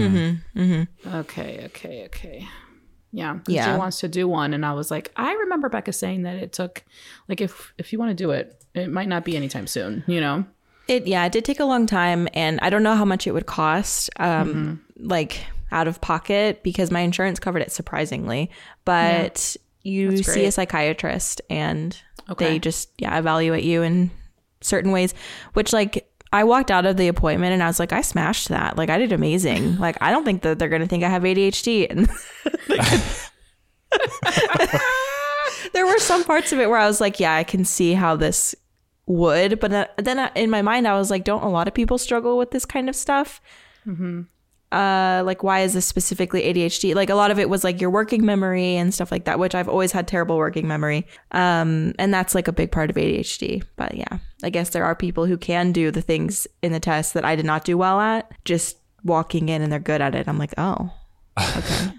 Okay. Yeah. Jay wants to do one. And I was like, I remember Becca saying that it took, like, if you want to do it, it might not be anytime soon, you know? It did take a long time. And I don't know how much it would cost, like out of pocket, because my insurance covered it surprisingly. But you see a psychiatrist and they just, evaluate you in certain ways, which like, I walked out of the appointment and I was like, I smashed that. Like I did amazing. Like, I don't think that they're going to think I have ADHD. And there were some parts of it where I was like, yeah, I can see how this would. But then in my mind, I was like, don't a lot of people struggle with this kind of stuff? like, why is this specifically ADHD? Like, a lot of it was like your working memory and stuff like that, which I've always had terrible working memory. And that's like a big part of ADHD. But yeah, I guess there are people who can do the things in the test that I did not do well at. Just walking in and they're good at it. I'm like, oh, okay.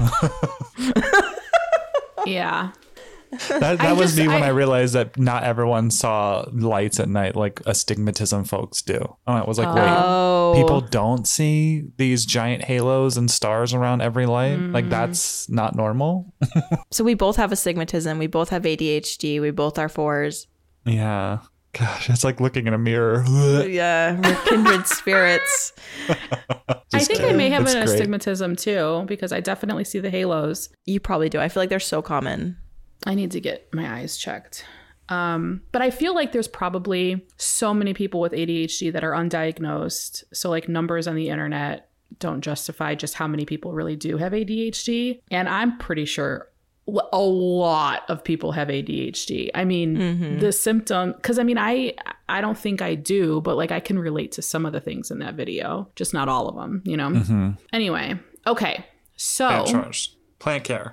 Yeah. That was me when I realized that not everyone saw lights at night like astigmatism folks do. I was like, wait, people don't see these giant halos and stars around every light? Like, that's not normal? So we both have astigmatism. We both have ADHD. We both are 4s. Yeah. Gosh, it's like looking in a mirror. Yeah, we're kindred spirits. I think I may have an astigmatism too, because I definitely see the halos. You probably do. I feel like they're so common. I need to get my eyes checked. But I feel like there's probably so many people with ADHD that are undiagnosed. So like numbers on the internet don't justify just how many people really do have ADHD. And I'm pretty sure a lot of people have ADHD. I mean, the symptom, because I mean, I don't think I do, but like I can relate to some of the things in that video, just not all of them, you know? Anyway, okay. So plant care.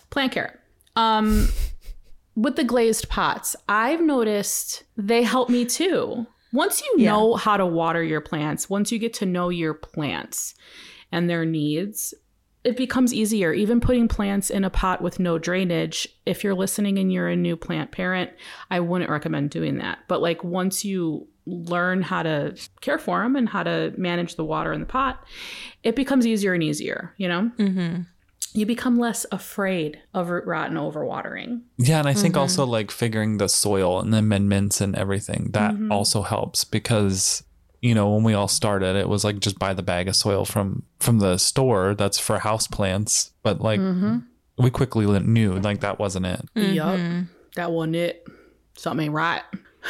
With the glazed pots, I've noticed they help me too. Once you know how to water your plants, once you get to know your plants and their needs, it becomes easier. Even putting plants in a pot with no drainage, if you're listening and you're a new plant parent, I wouldn't recommend doing that. But like once you learn how to care for them and how to manage the water in the pot, it becomes easier and easier, you know? You become less afraid of root rot and overwatering. Yeah, and I think also like figuring the soil and the amendments and everything, that also helps because, you know, when we all started, it was like just buy the bag of soil from the store that's for house plants. But like we quickly knew like that wasn't it. Yup, that wasn't it. Something ain't right.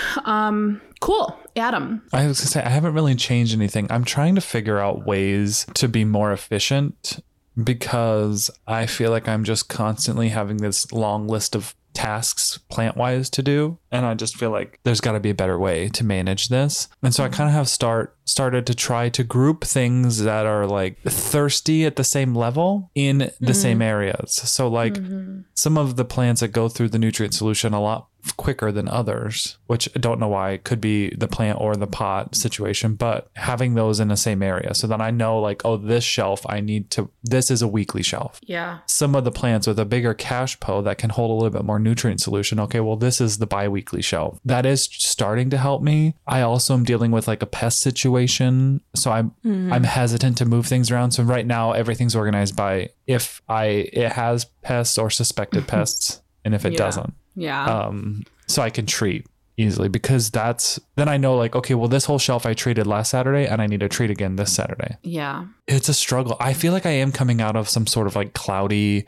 Cool. Adam. I was gonna say, I haven't really changed anything. I'm trying to figure out ways to be more efficient because I feel like I'm just constantly having this long list of tasks plant-wise to do, and I just feel like there's got to be a better way to manage this. And so I kind of have started to try to group things that are like thirsty at the same level in the same areas. So like some of the plants that go through the nutrient solution a lot quicker than others, which I don't know why, it could be the plant or the pot situation, but having those in the same area so that I know like, oh, this shelf this is a weekly shelf. Yeah. Some of the plants with a bigger cash po that can hold a little bit more nutrient solution. Okay, well, this is the bi-weekly shelf. That is starting to help me. I also am dealing with like a pest situation. So I'm hesitant to move things around. So right now everything's organized by if it has pests or suspected pests, and if it doesn't. Yeah. So I can treat easily because then I know like, okay, well, this whole shelf I treated last Saturday and I need to treat again this Saturday. Yeah. It's a struggle. I feel like I am coming out of some sort of like cloudy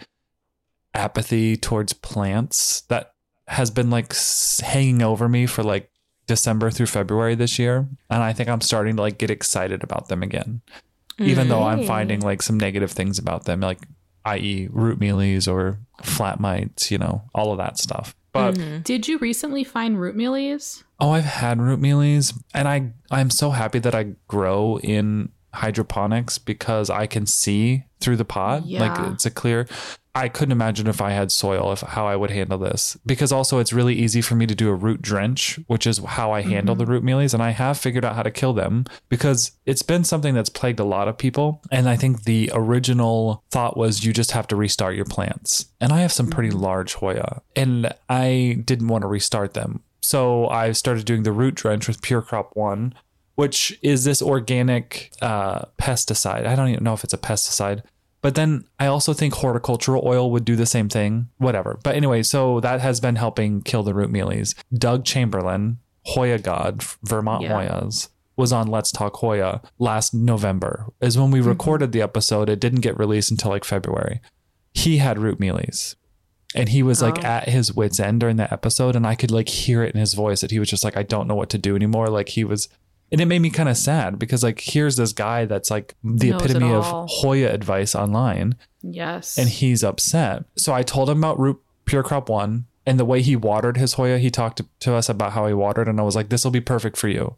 apathy towards plants that has been like hanging over me for like December through February this year. And I think I'm starting to like get excited about them again, even though I'm finding like some negative things about them, like i.e. root mealies or flat mites, you know, all of that stuff. But did you recently find root mealies? Oh, I've had root mealies, and I'm so happy that I grow in hydroponics because I can see through the pot. Yeah. Like it's a clear. I couldn't imagine if I had soil, how I would handle this. Because also it's really easy for me to do a root drench, which is how I handle the root mealies. And I have figured out how to kill them because it's been something that's plagued a lot of people. And I think the original thought was you just have to restart your plants. And I have some pretty large Hoya and I didn't want to restart them. So I started doing the root drench with Pure Crop 1, which is this organic pesticide. I don't even know if it's a pesticide. But then I also think horticultural oil would do the same thing, whatever. But anyway, so that has been helping kill the root mealies. Doug Chamberlain, Hoya God, Vermont Hoyas, was on Let's Talk Hoya last November. Is when we recorded the episode. It didn't get released until like February. He had root mealies. And he was like at his wit's end during that episode. And I could like hear it in his voice that he was just like, I don't know what to do anymore. Like he was... And it made me kind of sad because like, here's this guy that's like the epitome of Hoya advice online. Yes. And he's upset. So I told him about Pure Crop 1 and the way he watered his Hoya. He talked to us about how he watered and I was like, this will be perfect for you.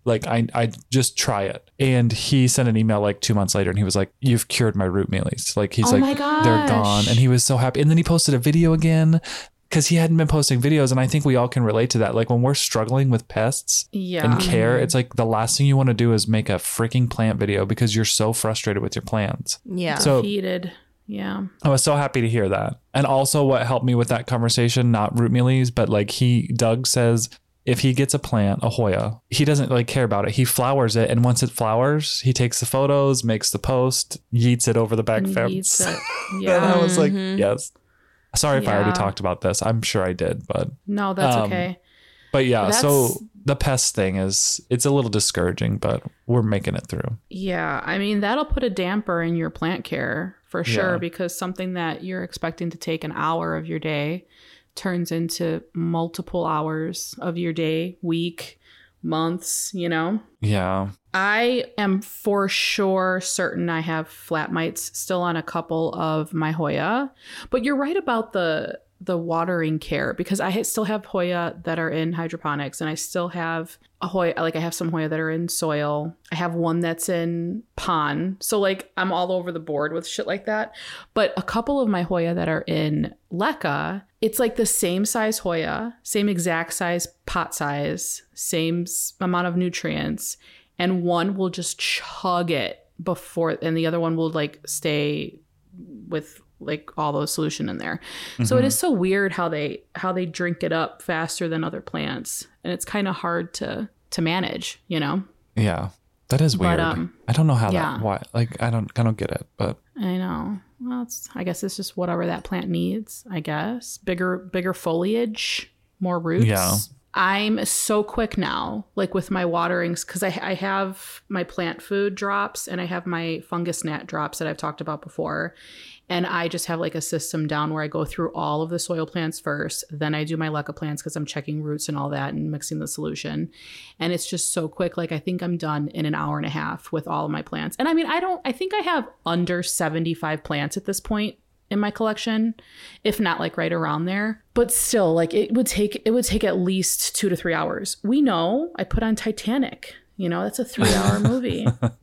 Like I just try it. And he sent an email like 2 months later and he was like, you've cured my root mealies. Like he's Oh like, my they're gone. gosh. And he was so happy. And then he posted a video again because he hadn't been posting videos. And I think we all can relate to that. Like when we're struggling with pests and care, it's like the last thing you want to do is make a freaking plant video because you're so frustrated with your plants. Yeah. So Defeated. Yeah. I was so happy to hear that. And also what helped me with that conversation, not root mealies, but like Doug says, if he gets a plant, a Hoya, he doesn't like care about it. He flowers it. And once it flowers, he takes the photos, makes the post, yeets it over the back fence. Yeets it. And Yeah. I was like, yes. Sorry if I already Yeah. talked about this. I'm sure I did, but No, that's okay. but yeah, so That's- the pest thing it's a little discouraging, but we're making it through. Yeah. I mean, that'll put a damper in your plant care for sure, Yeah. because something that you're expecting to take an hour of your day turns into multiple hours of your day, week, months, you know? Yeah. I am for sure certain I have flat mites still on a couple of my Hoya, but you're right about the watering care, because I still have Hoya that are in hydroponics, and I still have a Hoya, like I have some Hoya that are in soil. I have one that's in pond. So like I'm all over the board with shit like that. But a couple of my Hoya that are in LECA, it's like the same size Hoya, same exact size pot size, same amount of nutrients, and one will just chug it before, and the other one will like stay with like all those solution in there. So it is so weird how they drink it up faster than other plants, and it's kind of hard to manage, you know. Yeah. That is weird. I don't know how yeah. that why like I don't get it, but I know. Well, I guess it's just whatever that plant needs, I guess. Bigger foliage, more roots. Yeah. I'm so quick now, like with my waterings, because I have my plant food drops and I have my fungus gnat drops that I've talked about before. And I just have like a system down where I go through all of the soil plants first. Then I do my LECA plants because I'm checking roots and all that and mixing the solution. And it's just so quick. Like I think I'm done in an hour and a half with all of my plants. And I mean, I think I have under 75 plants at this point in my collection, if not like right around there. But still, like it would take at least 2 to 3 hours. We know I put on Titanic, you know, that's a 3-hour movie.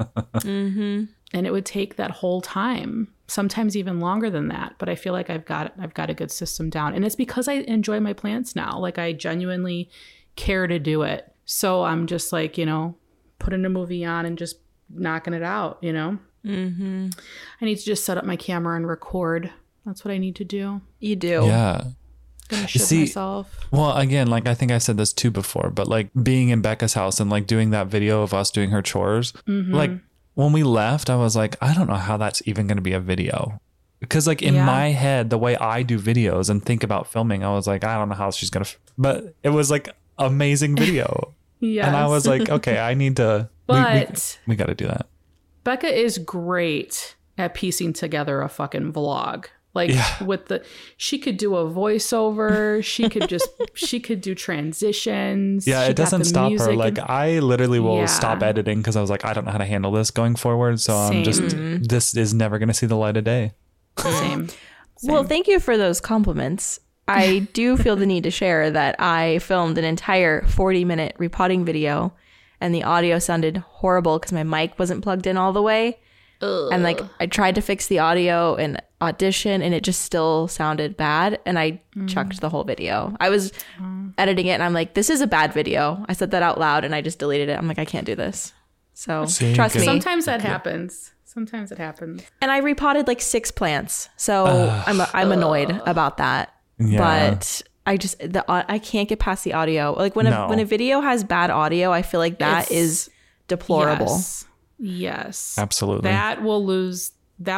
Mm-hmm. And it would take that whole time, sometimes even longer than that. But I feel like I've got a good system down. And it's because I enjoy my plants now. Like I genuinely care to do it. So I'm just like, you know, putting a movie on and just knocking it out, you know? Mm-hmm. I need to just set up my camera and record. That's what I need to do. You do. yeah. I'm gonna shit see, myself. Well, again, like I think I said this too before, but like being in Becca's house and like doing that video of us doing her chores, like when we left, I was like, I don't know how that's even going to be a video. Because like in my head, the way I do videos and think about filming, I was like, I don't know how she's going to, but it was like amazing video. Yes. And I was like, okay, I need to, But we got to do that. Becca is great at piecing together a fucking vlog. Like she could do a voiceover. She could do transitions. Yeah, She it got doesn't the stop her. music Like and- I literally will Yeah. stop editing because I was like, I don't know how to handle this going forward. So I'm just, this is never going to see the light of day. Same. Well, thank you for those compliments. I do feel the need to share that I filmed an entire 40-minute repotting video and the audio sounded horrible because my mic wasn't plugged in all the way. And like I tried to fix the audio in Audition and it just still sounded bad. And I chucked the whole video. I was editing it and I'm like, this is a bad video. I said that out loud and I just deleted it. I'm like, I can't do this. So trust me. Sometimes that happens. Sometimes it happens. And I repotted like 6 plants. So I'm annoyed about that. Yeah. But I just I can't get past the audio. Like when a video has bad audio, I feel like that is deplorable. Yes. Absolutely. That will lose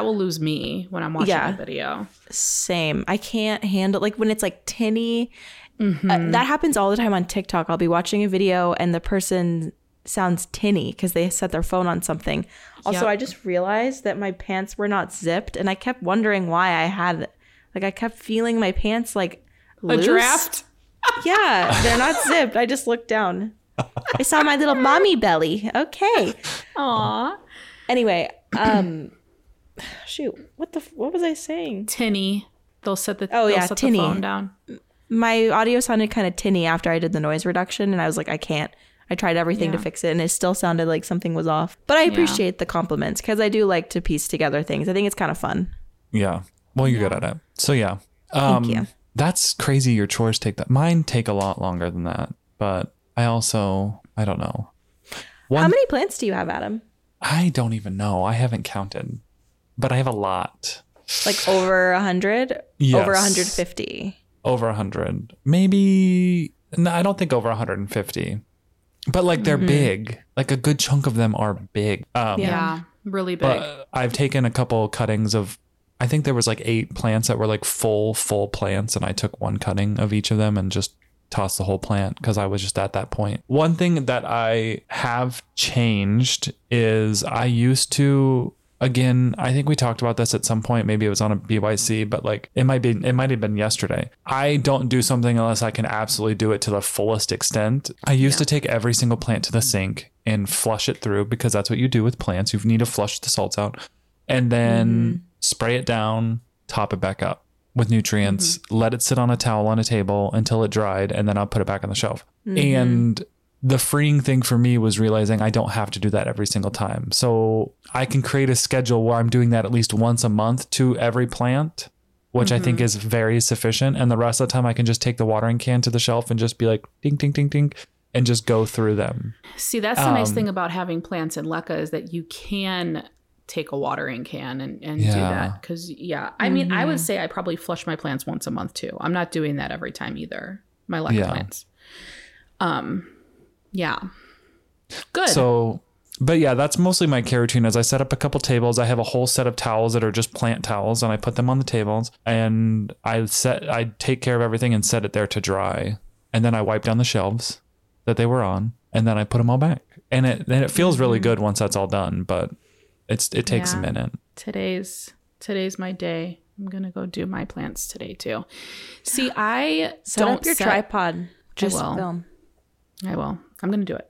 me when I'm watching a video. Same. I can't handle like when it's like tinny. That happens all the time on TikTok. I'll be watching a video and the person sounds tinny because they set their phone on something. Also, I just realized that my pants were not zipped and I kept wondering why I kept feeling my pants like loose. A draft? Yeah, they're not zipped. I just looked down. I saw my little mommy belly. Okay. Aw. Anyway, shoot. What was I saying? Tinny. They'll set the tinny. the phone down. My audio sounded kind of tinny after I did the noise reduction and I was like, I can't I tried everything to fix it and it still sounded like something was off. But I appreciate the compliments because I do like to piece together things. I think it's kind of fun. Yeah. Well, you're good at it. So yeah. Thank you. That's crazy. Your chores take that. Mine take a lot longer than that. But I don't know. How many plants do you have, Adam? I don't even know. I haven't counted. But I have a lot. Like over 100? Yes. Over 150? Over 100. Maybe. No, I don't think over 150. But like they're big. Like a good chunk of them are big. Yeah, really big. But I've taken a couple cuttings of, I think there was like 8 plants that were like full plants. And I took one cutting of each of them and just tossed the whole plant because I was just at that point. One thing that I have changed is I used to, again, I think we talked about this at some point. Maybe it was on a BYC, but like it might have been yesterday. I don't do something unless I can absolutely do it to the fullest extent. I used to take every single plant to the sink and flush it through because that's what you do with plants. You need to flush the salts out and then spray it down, top it back up with nutrients, let it sit on a towel on a table until it dried, and then I'll put it back on the shelf. And the freeing thing for me was realizing I don't have to do that every single time. So I can create a schedule where I'm doing that at least once a month to every plant, which I think is very sufficient. And the rest of the time I can just take the watering can to the shelf and just be like, ding, ding, ding, ding, and just go through them. See, that's the nice thing about having plants in LECA is that you can take a watering can and do that. Because, I mean, I would say I probably flush my plants once a month too. I'm not doing that every time either. My LECA plants. Yeah. Good. So, but yeah, that's mostly my care routine. As I set up a couple tables, I have a whole set of towels that are just plant towels, and I put them on the tables, and I take care of everything and set it there to dry, and then I wipe down the shelves that they were on, and then I put them all back, and it feels really good once that's all done, but it takes a minute. Today's my day. I'm gonna go do my plants today too. See, I set up your tripod. Just film. I will. I'm going to do it.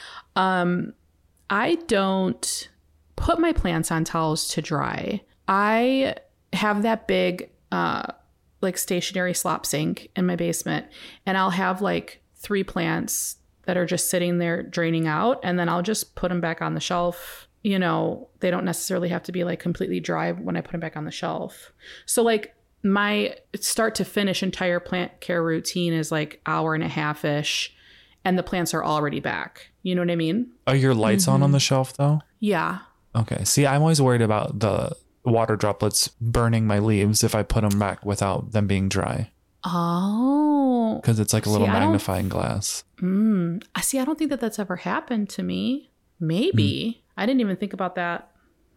I don't put my plants on towels to dry. I have that big, like stationary slop sink in my basement, and I'll have like 3 plants that are just sitting there draining out, and then I'll just put them back on the shelf. You know, they don't necessarily have to be like completely dry when I put them back on the shelf. So like my start to finish entire plant care routine is like hour and a half-ish, and the plants are already back. You know what I mean? Are your lights on the shelf though? Yeah. Okay. See, I'm always worried about the water droplets burning my leaves if I put them back without them being dry. Oh. Because it's like a little magnifying glass. See, I don't think that's ever happened to me. Maybe. I didn't even think about that.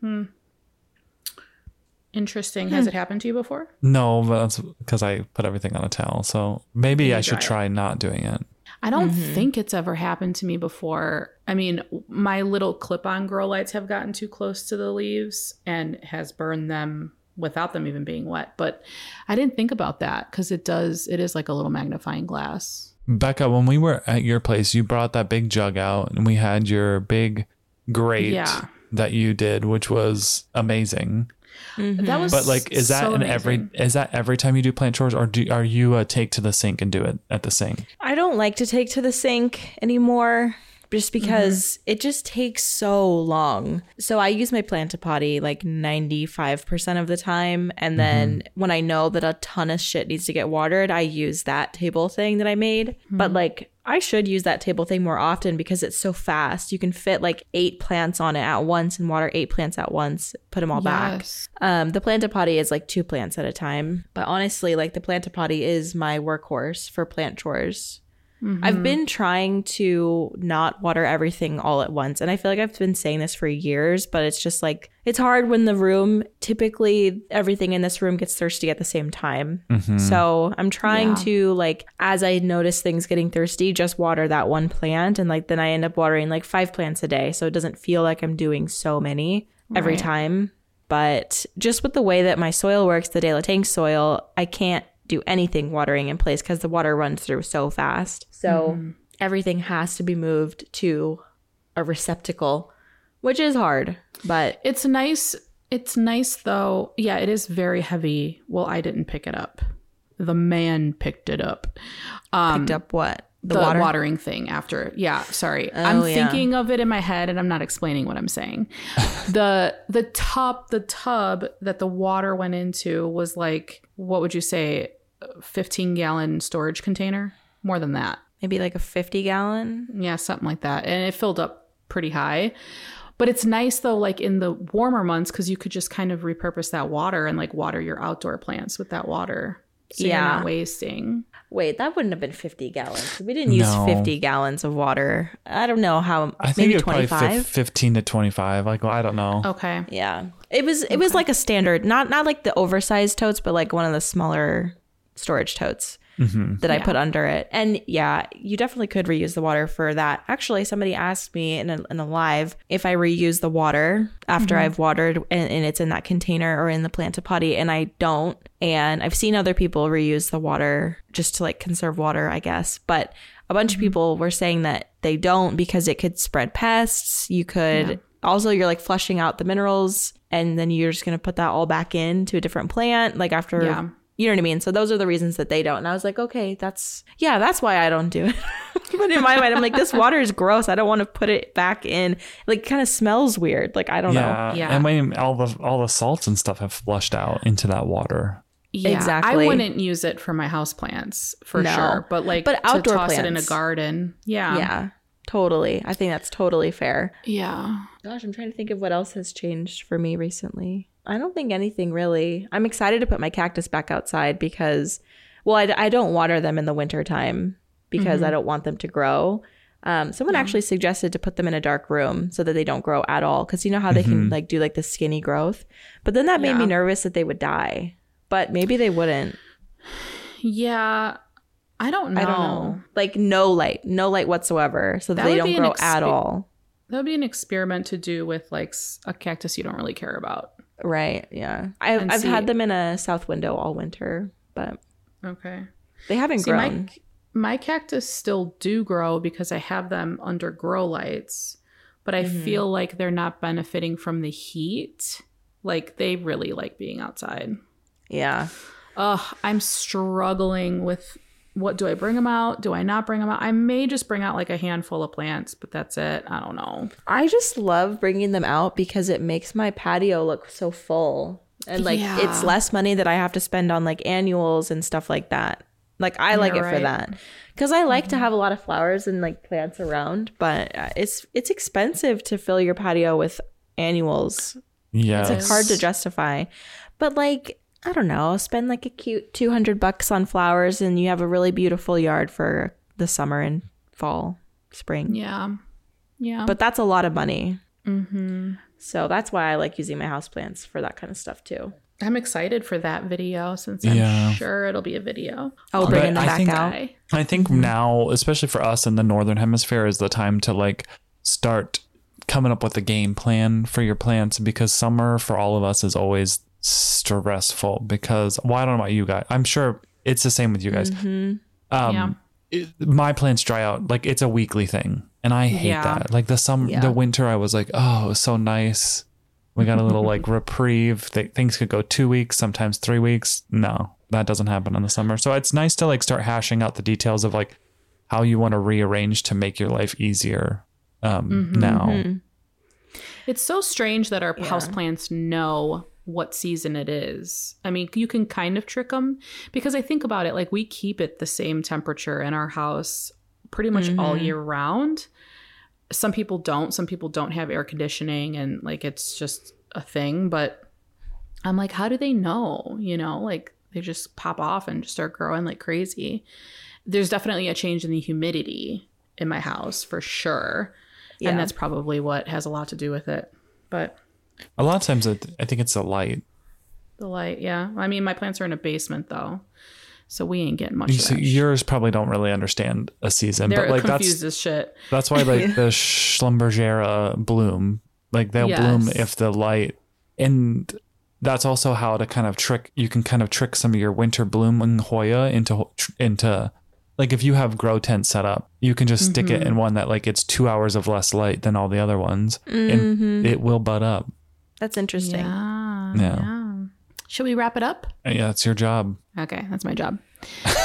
Interesting. Has it happened to you before? No, but that's because I put everything on a towel. So maybe I should try not doing it. I don't think it's ever happened to me before. I mean, my little clip-on grow lights have gotten too close to the leaves and has burned them without them even being wet. But I didn't think about that because it is like a little magnifying glass. Becca, when we were at your place, you brought that big jug out and we had your big grate that you did, which was amazing. That was, but like, is that every time you do plant chores, or are you take to the sink and do it at the sink? I don't like to take to the sink anymore, just because it just takes so long. So I use my Plant-A-Potty like 95% of the time, and then when I know that a ton of shit needs to get watered, I use that table thing that I made. But like, I should use that table thing more often because it's so fast. You can fit like 8 plants on it at once and water 8 plants at once, put them all back. The Plant-A-Potty is like 2 plants at a time. But honestly, like the Plant-A-Potty is my workhorse for plant chores. I've been trying to not water everything all at once. And I feel like I've been saying this for years, but it's just like, it's hard when typically everything in this room gets thirsty at the same time. So I'm trying to like, as I notice things getting thirsty, just water that one plant. And like, then I end up watering like 5 plants a day. So it doesn't feel like I'm doing so many every time. But just with the way that my soil works, the De La Tank soil, I can't do anything watering in place because the water runs through so fast. So everything has to be moved to a receptacle, which is hard, but it's nice. It's nice though. Yeah, it is very heavy. Well, I didn't pick it up. The man picked it up. Picked up what? the water? watering thing after. Yeah, sorry. Oh, I'm yeah. thinking of it in my head and I'm not explaining what I'm saying. the tub that the water went into was like, what would you say, 15-gallon storage container? More than that. Maybe like a 50-gallon. Yeah, something like that. And it filled up pretty high. But it's nice though, like in the warmer months, because you could just kind of repurpose that water and like water your outdoor plants with that water. So you're not wasting. Wait, that wouldn't have been 50 gallons. We didn't use No. 50 gallons of water. I don't know how. I think maybe it was probably 25. 15 to 25. Like, well, I don't know. Okay. Yeah, it was like a standard, not like the oversized totes, but like one of the smaller storage totes that I put under it. And yeah, you definitely could reuse the water for that. Actually, somebody asked me in a live if I reuse the water after I've watered and it's in that container or in the planted potty, and I don't. And I've seen other people reuse the water just to like conserve water, I guess. But a bunch of people were saying that they don't because it could spread pests. You could also, you're like flushing out the minerals and then you're just going to put that all back into a different plant like after. Yeah. You know what I mean? So those are the reasons that they don't. And I was like, okay, that's why I don't do it. But in my mind, I'm like, this water is gross. I don't want to put it back in. Like, it kind of smells weird. Like, I don't know. Yeah. And when all the salts and stuff have flushed out into that water. Yeah, Exactly. I wouldn't use it for my houseplants for No. sure. But like But outdoor to toss it in a plants. garden. Yeah. Yeah, totally. I think that's totally fair. Yeah. Gosh, I'm trying to think of what else has changed for me recently. I don't think anything really. I'm excited to put my cactus back outside because, well, I don't water them in the winter time because I don't want them to grow. Someone actually suggested to put them in a dark room so that they don't grow at all. Because you know how they can like do like the skinny growth. But then that made me nervous that they would die. But maybe they wouldn't. Yeah. I don't know. I don't know. Like no light whatsoever so that That they would don't be an grow at all. That would be an experiment to do with like a cactus you don't really care about. Right. Yeah. And I've see- had them in a south window all winter, but Okay. they haven't See, grown. my cactus still do grow because I have them under grow lights, but I feel like they're not benefiting from the heat. Like they really like being outside. Yeah. I'm struggling with what do I bring them out? Do I not bring them out? I may just bring out like a handful of plants, but that's it. I don't know. I just love bringing them out because it makes my patio look so full. And like Yeah. it's less money that I have to spend on like annuals and stuff like that. Like I like it You're for right. that. Cuz I like to have a lot of flowers and like plants around, but it's expensive to fill your patio with annuals. Yes. It's like hard to justify. But like I don't know, spend like a cute $200 on flowers and you have a really beautiful yard for the summer and fall, spring. Yeah. Yeah. But that's a lot of money. So that's why I like using my houseplants for that kind of stuff too. I'm excited for that video since I'm Yeah. sure it'll be a video. Oh, bringing them I back think- out. I think now, especially for us in the Northern Hemisphere, is the time to like start coming up with a game plan for your plants because summer for all of us is always stressful because, well, I don't know about you guys. I'm sure it's the same with you guys. Yeah. My plants dry out. Like it's a weekly thing. And I hate Yeah. that. Like the winter, I was like, oh, it was so nice. We got a little like reprieve. Things could go 2 weeks, sometimes 3 weeks. No, that doesn't happen in the summer. So it's nice to like start hashing out the details of like how you want to rearrange to make your life easier now. It's so strange that our houseplants know what season it is. I mean, you can kind of trick them because I think about it, like we keep it the same temperature in our house pretty much all year round. Some people don't. Some people don't have air conditioning and like it's just a thing. But I'm like, how do they know? You know, like they just pop off and just start growing like crazy. There's definitely a change in the humidity in my house for sure. Yeah. And that's probably what has a lot to do with it. But A lot of times I think it's the light. the light, yeah. I mean, my plants are in a basement though, so we ain't getting much. So of that. yours probably don't really understand a season, They're but like confused as shit. that's why like the Schlumbergera bloom, like they'll bloom Yes. if the light, and that's also how to kind of trick. You can kind of trick some of your winter blooming Hoya into like if you have grow tent set up, you can just stick it in one that like it's 2 hours of less light than all the other ones, and it will bud up. That's interesting. Yeah. Should we wrap it up? Yeah, it's your job. Okay, that's my job. All right,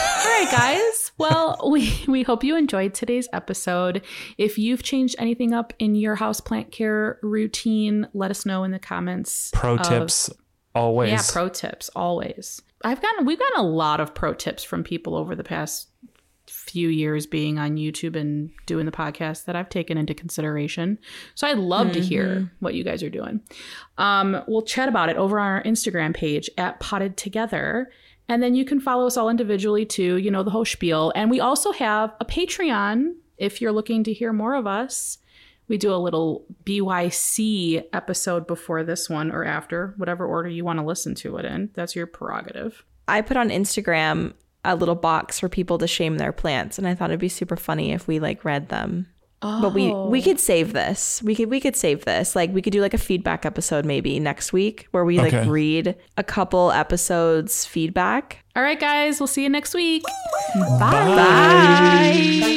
right, guys. Well, we hope you enjoyed today's episode. If you've changed anything up in your houseplant care routine, let us know in the comments. Pro tips always. Yeah, pro tips always. We've gotten a lot of pro tips from people over the past few years being on YouTube and doing the podcast that I've taken into consideration. So I'd love to hear what you guys are doing. We'll chat about it over on our Instagram page at Potted Together. And then you can follow us all individually too, you know, the whole spiel. And we also have a Patreon if you're looking to hear more of us. We do a little BYC episode before this one or after, whatever order you want to listen to it in. That's your prerogative. I put on Instagram a little box for people to shame their plants, and I thought it'd be super funny if we like read them. But we could save this. We could save this. Like we could do like a feedback episode maybe next week where we like read a couple episodes feedback. All right, guys, we'll see you next week. Bye.